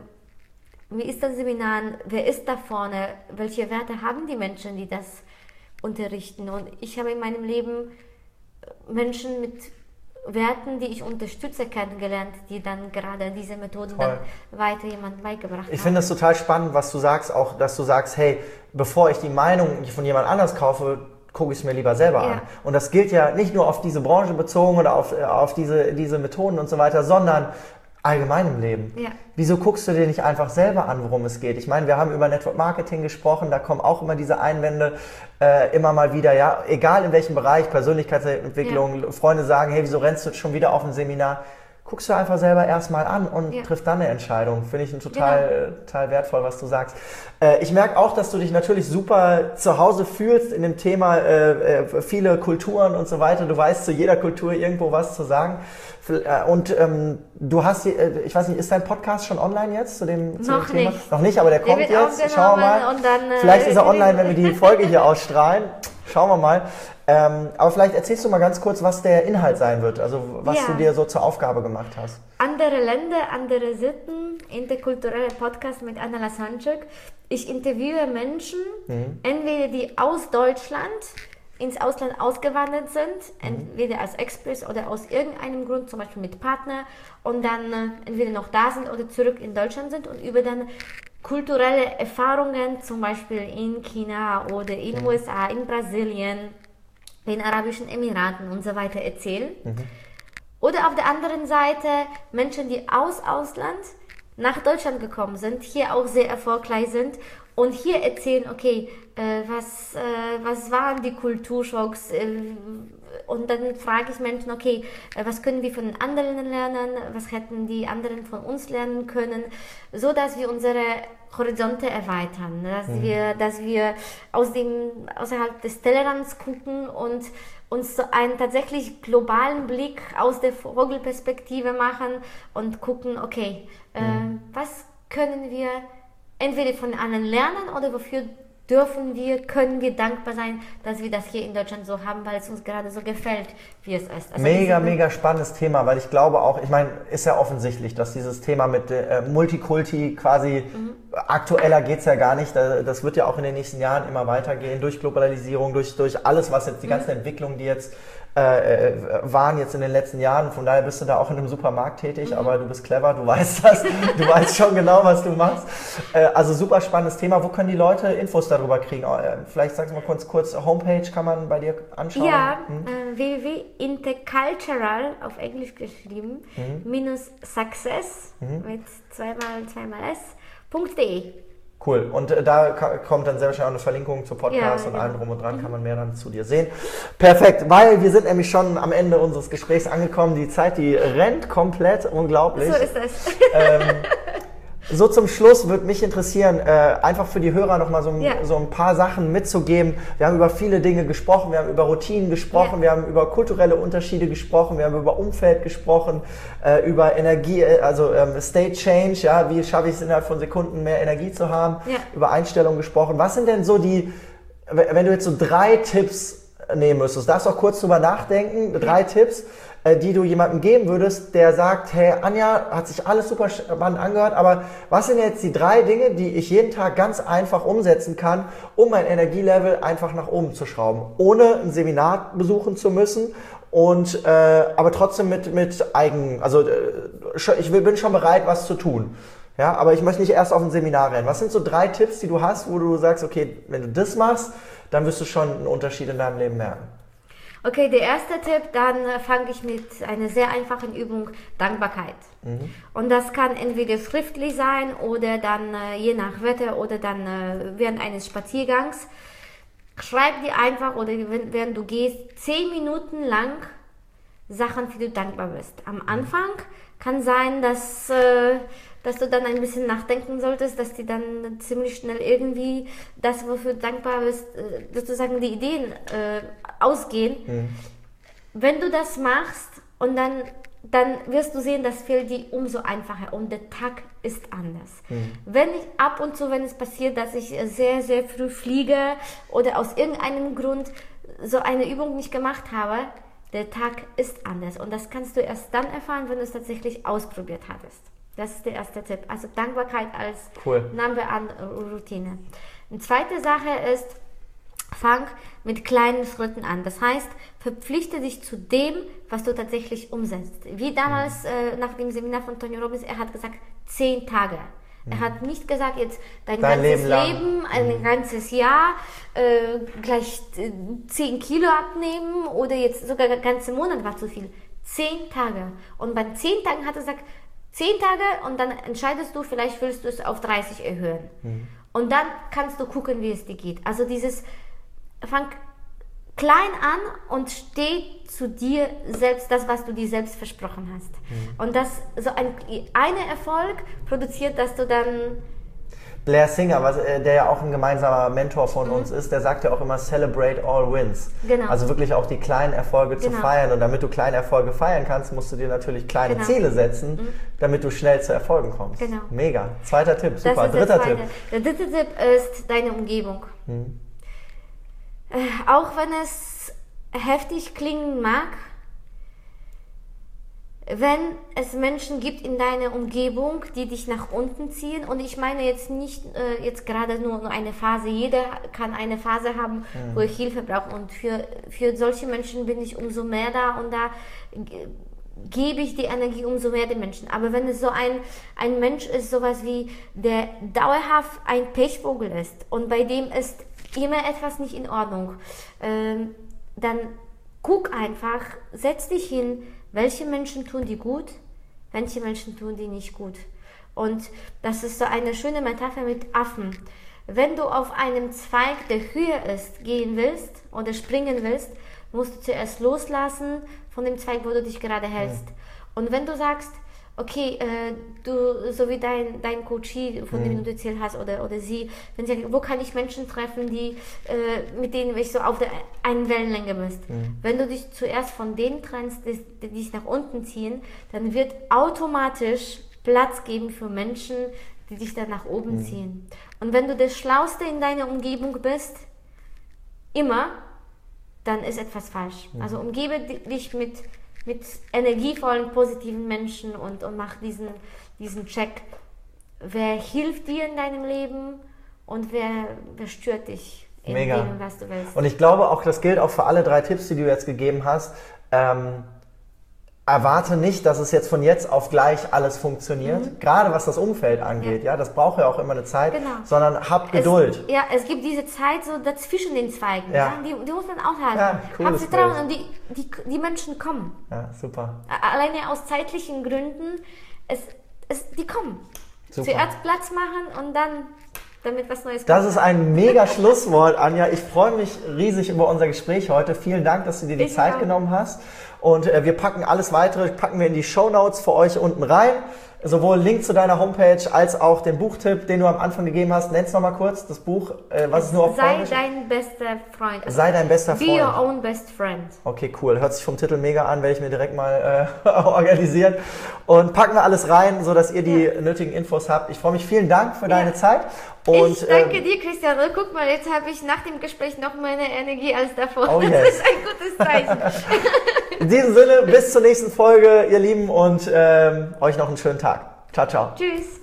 wie ist das Seminar? Wer ist da vorne? Welche Werte haben die Menschen, die das unterrichten? Und ich habe in meinem Leben Menschen mit Werten, die ich unterstütze, kennengelernt, die dann gerade diese Methoden Toll. dann weiter jemandem beigebracht haben. Ich finde es total spannend, was du sagst, auch, dass du sagst, hey, bevor ich die Meinung von jemand anders kaufe, gucke ich es mir lieber selber ja. an. Und das gilt ja nicht nur auf diese Branche bezogen oder auf, auf diese, diese Methoden und so weiter, sondern allgemein im Leben. Ja. Wieso guckst du dir nicht einfach selber an, worum es geht? Ich meine, wir haben über Network Marketing gesprochen, da kommen auch immer diese Einwände äh, immer mal wieder, ja, egal in welchem Bereich, Persönlichkeitsentwicklung, ja. Freunde sagen, hey, wieso rennst du schon wieder auf ein Seminar? Guckst du einfach selber erstmal an und ja. triff dann eine Entscheidung. Finde ich ein total, genau. total wertvoll, was du sagst. Äh, ich merke auch, dass du dich natürlich super zu Hause fühlst in dem Thema äh, äh, viele Kulturen und so weiter. Du weißt zu jeder Kultur irgendwo was zu sagen. Und ähm, du hast, ich weiß nicht, ist dein Podcast schon online jetzt zu dem, zu Noch dem Thema? nicht. Noch nicht, aber der kommt jetzt. Schauen wir mal. Und dann, äh, vielleicht ist er online, wenn wir die Folge hier ausstrahlen. Schauen wir mal. Ähm, aber vielleicht erzählst du mal ganz kurz, was der Inhalt sein wird, also was ja. du dir so zur Aufgabe gemacht hast. Andere Länder, andere Sitten, interkulturelle Podcast mit Anna Lasanczuk. Ich interviewe Menschen, mhm. entweder die aus Deutschland ins Ausland ausgewandert sind, entweder als Express oder aus irgendeinem Grund, zum Beispiel mit Partner, und dann äh, entweder noch da sind oder zurück in Deutschland sind und über dann kulturelle Erfahrungen, zum Beispiel in China oder in den mhm. U S A, in Brasilien, in Arabischen Emiraten und so weiter erzählen. Mhm. Oder auf der anderen Seite Menschen, die aus Ausland nach Deutschland gekommen sind, hier auch sehr erfolgreich sind und hier erzählen, okay, äh, was, äh, was waren die Kulturschocks? Äh, und dann frage ich Menschen, okay, äh, was können wir von den anderen lernen? Was hätten die anderen von uns lernen können? So, dass wir unsere Horizonte erweitern, dass mhm. wir, dass wir aus dem, außerhalb des Tellerrands gucken und uns so einen tatsächlich globalen Blick aus der Vogelperspektive machen und gucken, okay, äh, mhm. was können wir entweder von anderen lernen oder wofür dürfen wir, können wir dankbar sein, dass wir das hier in Deutschland so haben, weil es uns gerade so gefällt, wie es ist. Also mega, mega spannendes Thema, weil ich glaube auch, ich meine, ist ja offensichtlich, dass dieses Thema mit äh, Multikulti quasi mhm. aktueller geht's ja gar nicht. Das wird ja auch in den nächsten Jahren immer weitergehen, durch Globalisierung, durch, durch alles, was jetzt, die ganzen mhm. Entwicklungen, die jetzt äh, waren jetzt in den letzten Jahren. Von daher bist du da auch in einem Supermarkt tätig, mhm. aber du bist clever, du weißt das, du weißt schon genau, was du machst. Äh, also super spannendes Thema. Wo können die Leute Infos darüber kriegen? Vielleicht sagst du mal kurz, kurz Homepage kann man bei dir anschauen? Ja, hm? äh, w w w punkt intercultural, auf Englisch geschrieben, mhm. minus success mhm. mit zweimal, zweimal s, .de. Cool. Und äh, da kommt dann sehr wahrscheinlich auch eine Verlinkung zu Podcast ja, und ja. allem drum und dran, mhm. kann man mehr dann zu dir sehen. Perfekt, weil wir sind nämlich schon am Ende unseres Gesprächs angekommen. Die Zeit, die rennt komplett, unglaublich. So ist es. Ähm, so zum Schluss würde mich interessieren, äh, einfach für die Hörer nochmal so, ja. so ein paar Sachen mitzugeben. Wir haben über viele Dinge gesprochen, wir haben über Routinen gesprochen, ja. wir haben über kulturelle Unterschiede gesprochen, wir haben über Umfeld gesprochen, äh, über Energie, also ähm, State Change, ja, wie schaffe ich es innerhalb von Sekunden mehr Energie zu haben, ja. über Einstellungen gesprochen. Was sind denn so die, wenn du jetzt so drei Tipps nehmen müsstest, darfst du auch kurz drüber nachdenken, drei ja. Tipps, die du jemandem geben würdest, der sagt, hey Anja, hat sich alles super spannend angehört, aber was sind jetzt die drei Dinge, die ich jeden Tag ganz einfach umsetzen kann, um mein Energielevel einfach nach oben zu schrauben, ohne ein Seminar besuchen zu müssen und äh, aber trotzdem mit mit Eigen, also äh, ich bin schon bereit, was zu tun. Ja, aber ich möchte nicht erst auf ein Seminar rennen. Was sind so drei Tipps, die du hast, wo du sagst, okay, wenn du das machst, dann wirst du schon einen Unterschied in deinem Leben merken? Okay, der erste Tipp, dann fange ich mit einer sehr einfachen Übung, Dankbarkeit. Mhm. Und das kann entweder schriftlich sein oder dann äh, je nach Wetter oder dann äh, während eines Spaziergangs. Schreib dir einfach oder während du gehst, zehn Minuten lang Sachen, für die du dankbar bist. Am Anfang kann sein, dass, äh, dass du dann ein bisschen nachdenken solltest, dass dir dann ziemlich schnell irgendwie das, wofür du dankbar bist, äh, sozusagen die Ideen äh, ausgehen. Mhm. Wenn du das machst und dann, dann wirst du sehen, das fällt dir umso einfacher und der Tag ist anders. Mhm. Wenn ich ab und zu, wenn es passiert, dass ich sehr, sehr früh fliege oder aus irgendeinem Grund so eine Übung nicht gemacht habe, der Tag ist anders und das kannst du erst dann erfahren, wenn du es tatsächlich ausprobiert hattest. Das ist der erste Tipp. Also Dankbarkeit als cool. Number one Routine. Eine zweite Sache ist, fang mit kleinen Schritten an. Das heißt, verpflichte dich zu dem, was du tatsächlich umsetzt. Wie damals äh, nach dem Seminar von Tony Robbins, er hat gesagt, zehn Tage. Er hat nicht gesagt, jetzt dein, dein ganzes Leben, Leben ein mhm. ganzes Jahr, äh, gleich zehn Kilo abnehmen oder jetzt sogar der ganze Monat war zu viel. Zehn Tage. Und bei zehn Tagen hat er gesagt, zehn Tage und dann entscheidest du, vielleicht willst du es auf dreißig erhöhen. Mhm. Und dann kannst du gucken, wie es dir geht. Also dieses, fang klein an und steh zu dir selbst, das, was du dir selbst versprochen hast. Mhm. Und das, so ein eine Erfolg produziert, dass du dann... Blair Singer, was, der ja auch ein gemeinsamer Mentor von mhm. uns ist, der sagt ja auch immer Celebrate all wins. Genau. Also wirklich auch die kleinen Erfolge genau. zu feiern. Und damit du kleine Erfolge feiern kannst, musst du dir natürlich kleine genau. Ziele setzen, mhm. damit du schnell zu Erfolgen kommst. Genau. Mega. Zweiter Tipp, super. Dritter Tipp. Der dritte Tipp ist deine Umgebung. Mhm. Äh, auch wenn es heftig klingen mag, wenn es Menschen gibt in deiner Umgebung, die dich nach unten ziehen, und ich meine jetzt nicht äh, jetzt gerade nur, nur eine Phase, jeder kann eine Phase haben, mhm. wo ich Hilfe brauche, und für, für solche Menschen bin ich umso mehr da, und da g- gebe ich die Energie umso mehr den Menschen. Aber wenn es so ein, ein Mensch ist, sowas wie, der dauerhaft ein Pechvogel ist und bei dem ist immer etwas nicht in Ordnung, ähm, dann guck einfach, setz dich hin, welche Menschen tun die gut, welche Menschen tun die nicht gut. Und das ist so eine schöne Metapher mit Affen. Wenn du auf einem Zweig, der höher ist, gehen willst oder springen willst, musst du zuerst loslassen von dem Zweig, wo du dich gerade hältst. Ja. Und wenn du sagst, okay, äh, du, so wie dein, dein Coachie, von mhm. dem du erzählt hast, oder, oder sie, wenn sie sagen, wo kann ich Menschen treffen, die, äh, mit denen ich so auf der einen Wellenlänge bist. Mhm. Wenn du dich zuerst von denen trennst, die, die dich nach unten ziehen, dann wird automatisch Platz geben für Menschen, die dich dann nach oben mhm. ziehen. Und wenn du der Schlauste in deiner Umgebung bist, immer, dann ist etwas falsch. Mhm. Also umgebe dich mit mit energievollen, positiven Menschen und, und mach diesen, diesen Check. Wer hilft dir in deinem Leben und wer, wer stört dich in Mega. dem, was du willst. Und ich glaube auch, das gilt auch für alle drei Tipps, die du jetzt gegeben hast. Ähm, erwarte nicht, dass es jetzt von jetzt auf gleich alles funktioniert, mhm. gerade was das Umfeld angeht. Ja. ja, das braucht ja auch immer eine Zeit, genau. sondern hab Geduld. Es, ja, es gibt diese Zeit so dazwischen den Zweigen. Ja. Ja, die, die muss man auch halten. Ja, hab Vertrauen, und die, die, die Menschen kommen. Ja, super. Alleine aus zeitlichen Gründen, es, es, die kommen. Super. Zuerst Platz machen und dann damit was Neues kommt. Das ist ein mega Schlusswort, Anja. Ich freue mich riesig über unser Gespräch heute. Vielen Dank, dass du dir die ich Zeit auch. genommen hast. Und äh, wir packen alles weitere, packen wir in die Shownotes für euch unten rein. Sowohl Link zu deiner Homepage als auch den Buchtipp, den du am Anfang gegeben hast. Nenn's nochmal kurz, das Buch, äh, was ist nur auf Sei Polnisch? dein bester Freund. Sei dein bester Freund. Be your own best friend. Okay, cool. Hört sich vom Titel mega an, werde ich mir direkt mal äh, organisieren. Und packen wir alles rein, sodass ihr die ja. nötigen Infos habt. Ich freue mich. Vielen Dank für ja. deine Zeit. Und, ich danke äh, dir, Christian. Guck mal, jetzt habe ich nach dem Gespräch noch meine Energie als davor. Oh yes. Das ist ein gutes Zeichen. In diesem Sinne, bis zur nächsten Folge, ihr Lieben, und ähm, euch noch einen schönen Tag. Ciao, ciao. Tschüss.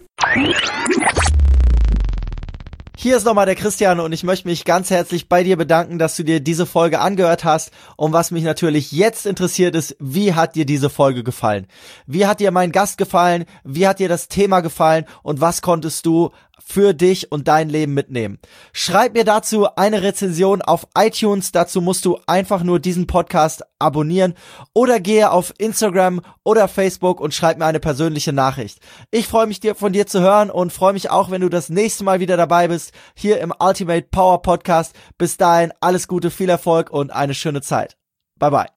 Hier ist nochmal der Christian, und ich möchte mich ganz herzlich bei dir bedanken, dass du dir diese Folge angehört hast. Und was mich natürlich jetzt interessiert ist, wie hat dir diese Folge gefallen? Wie hat dir mein Gast gefallen? Wie hat dir das Thema gefallen? Und was konntest du für dich und dein Leben mitnehmen? Schreib mir dazu eine Rezension auf iTunes. Dazu musst du einfach nur diesen Podcast abonnieren oder gehe auf Instagram oder Facebook und schreib mir eine persönliche Nachricht. Ich freue mich, dir von dir zu hören, und freue mich auch, wenn du das nächste Mal wieder dabei bist, hier im Ultimate Power Podcast. Bis dahin, alles Gute, viel Erfolg und eine schöne Zeit. Bye bye.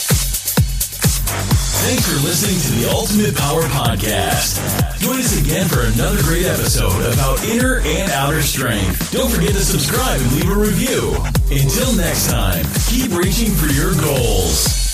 Thanks for listening to the Ultimate Power Podcast. Join us again for another great episode about inner and outer strength. Don't forget to subscribe and leave a review. Until next time, keep reaching for your goals.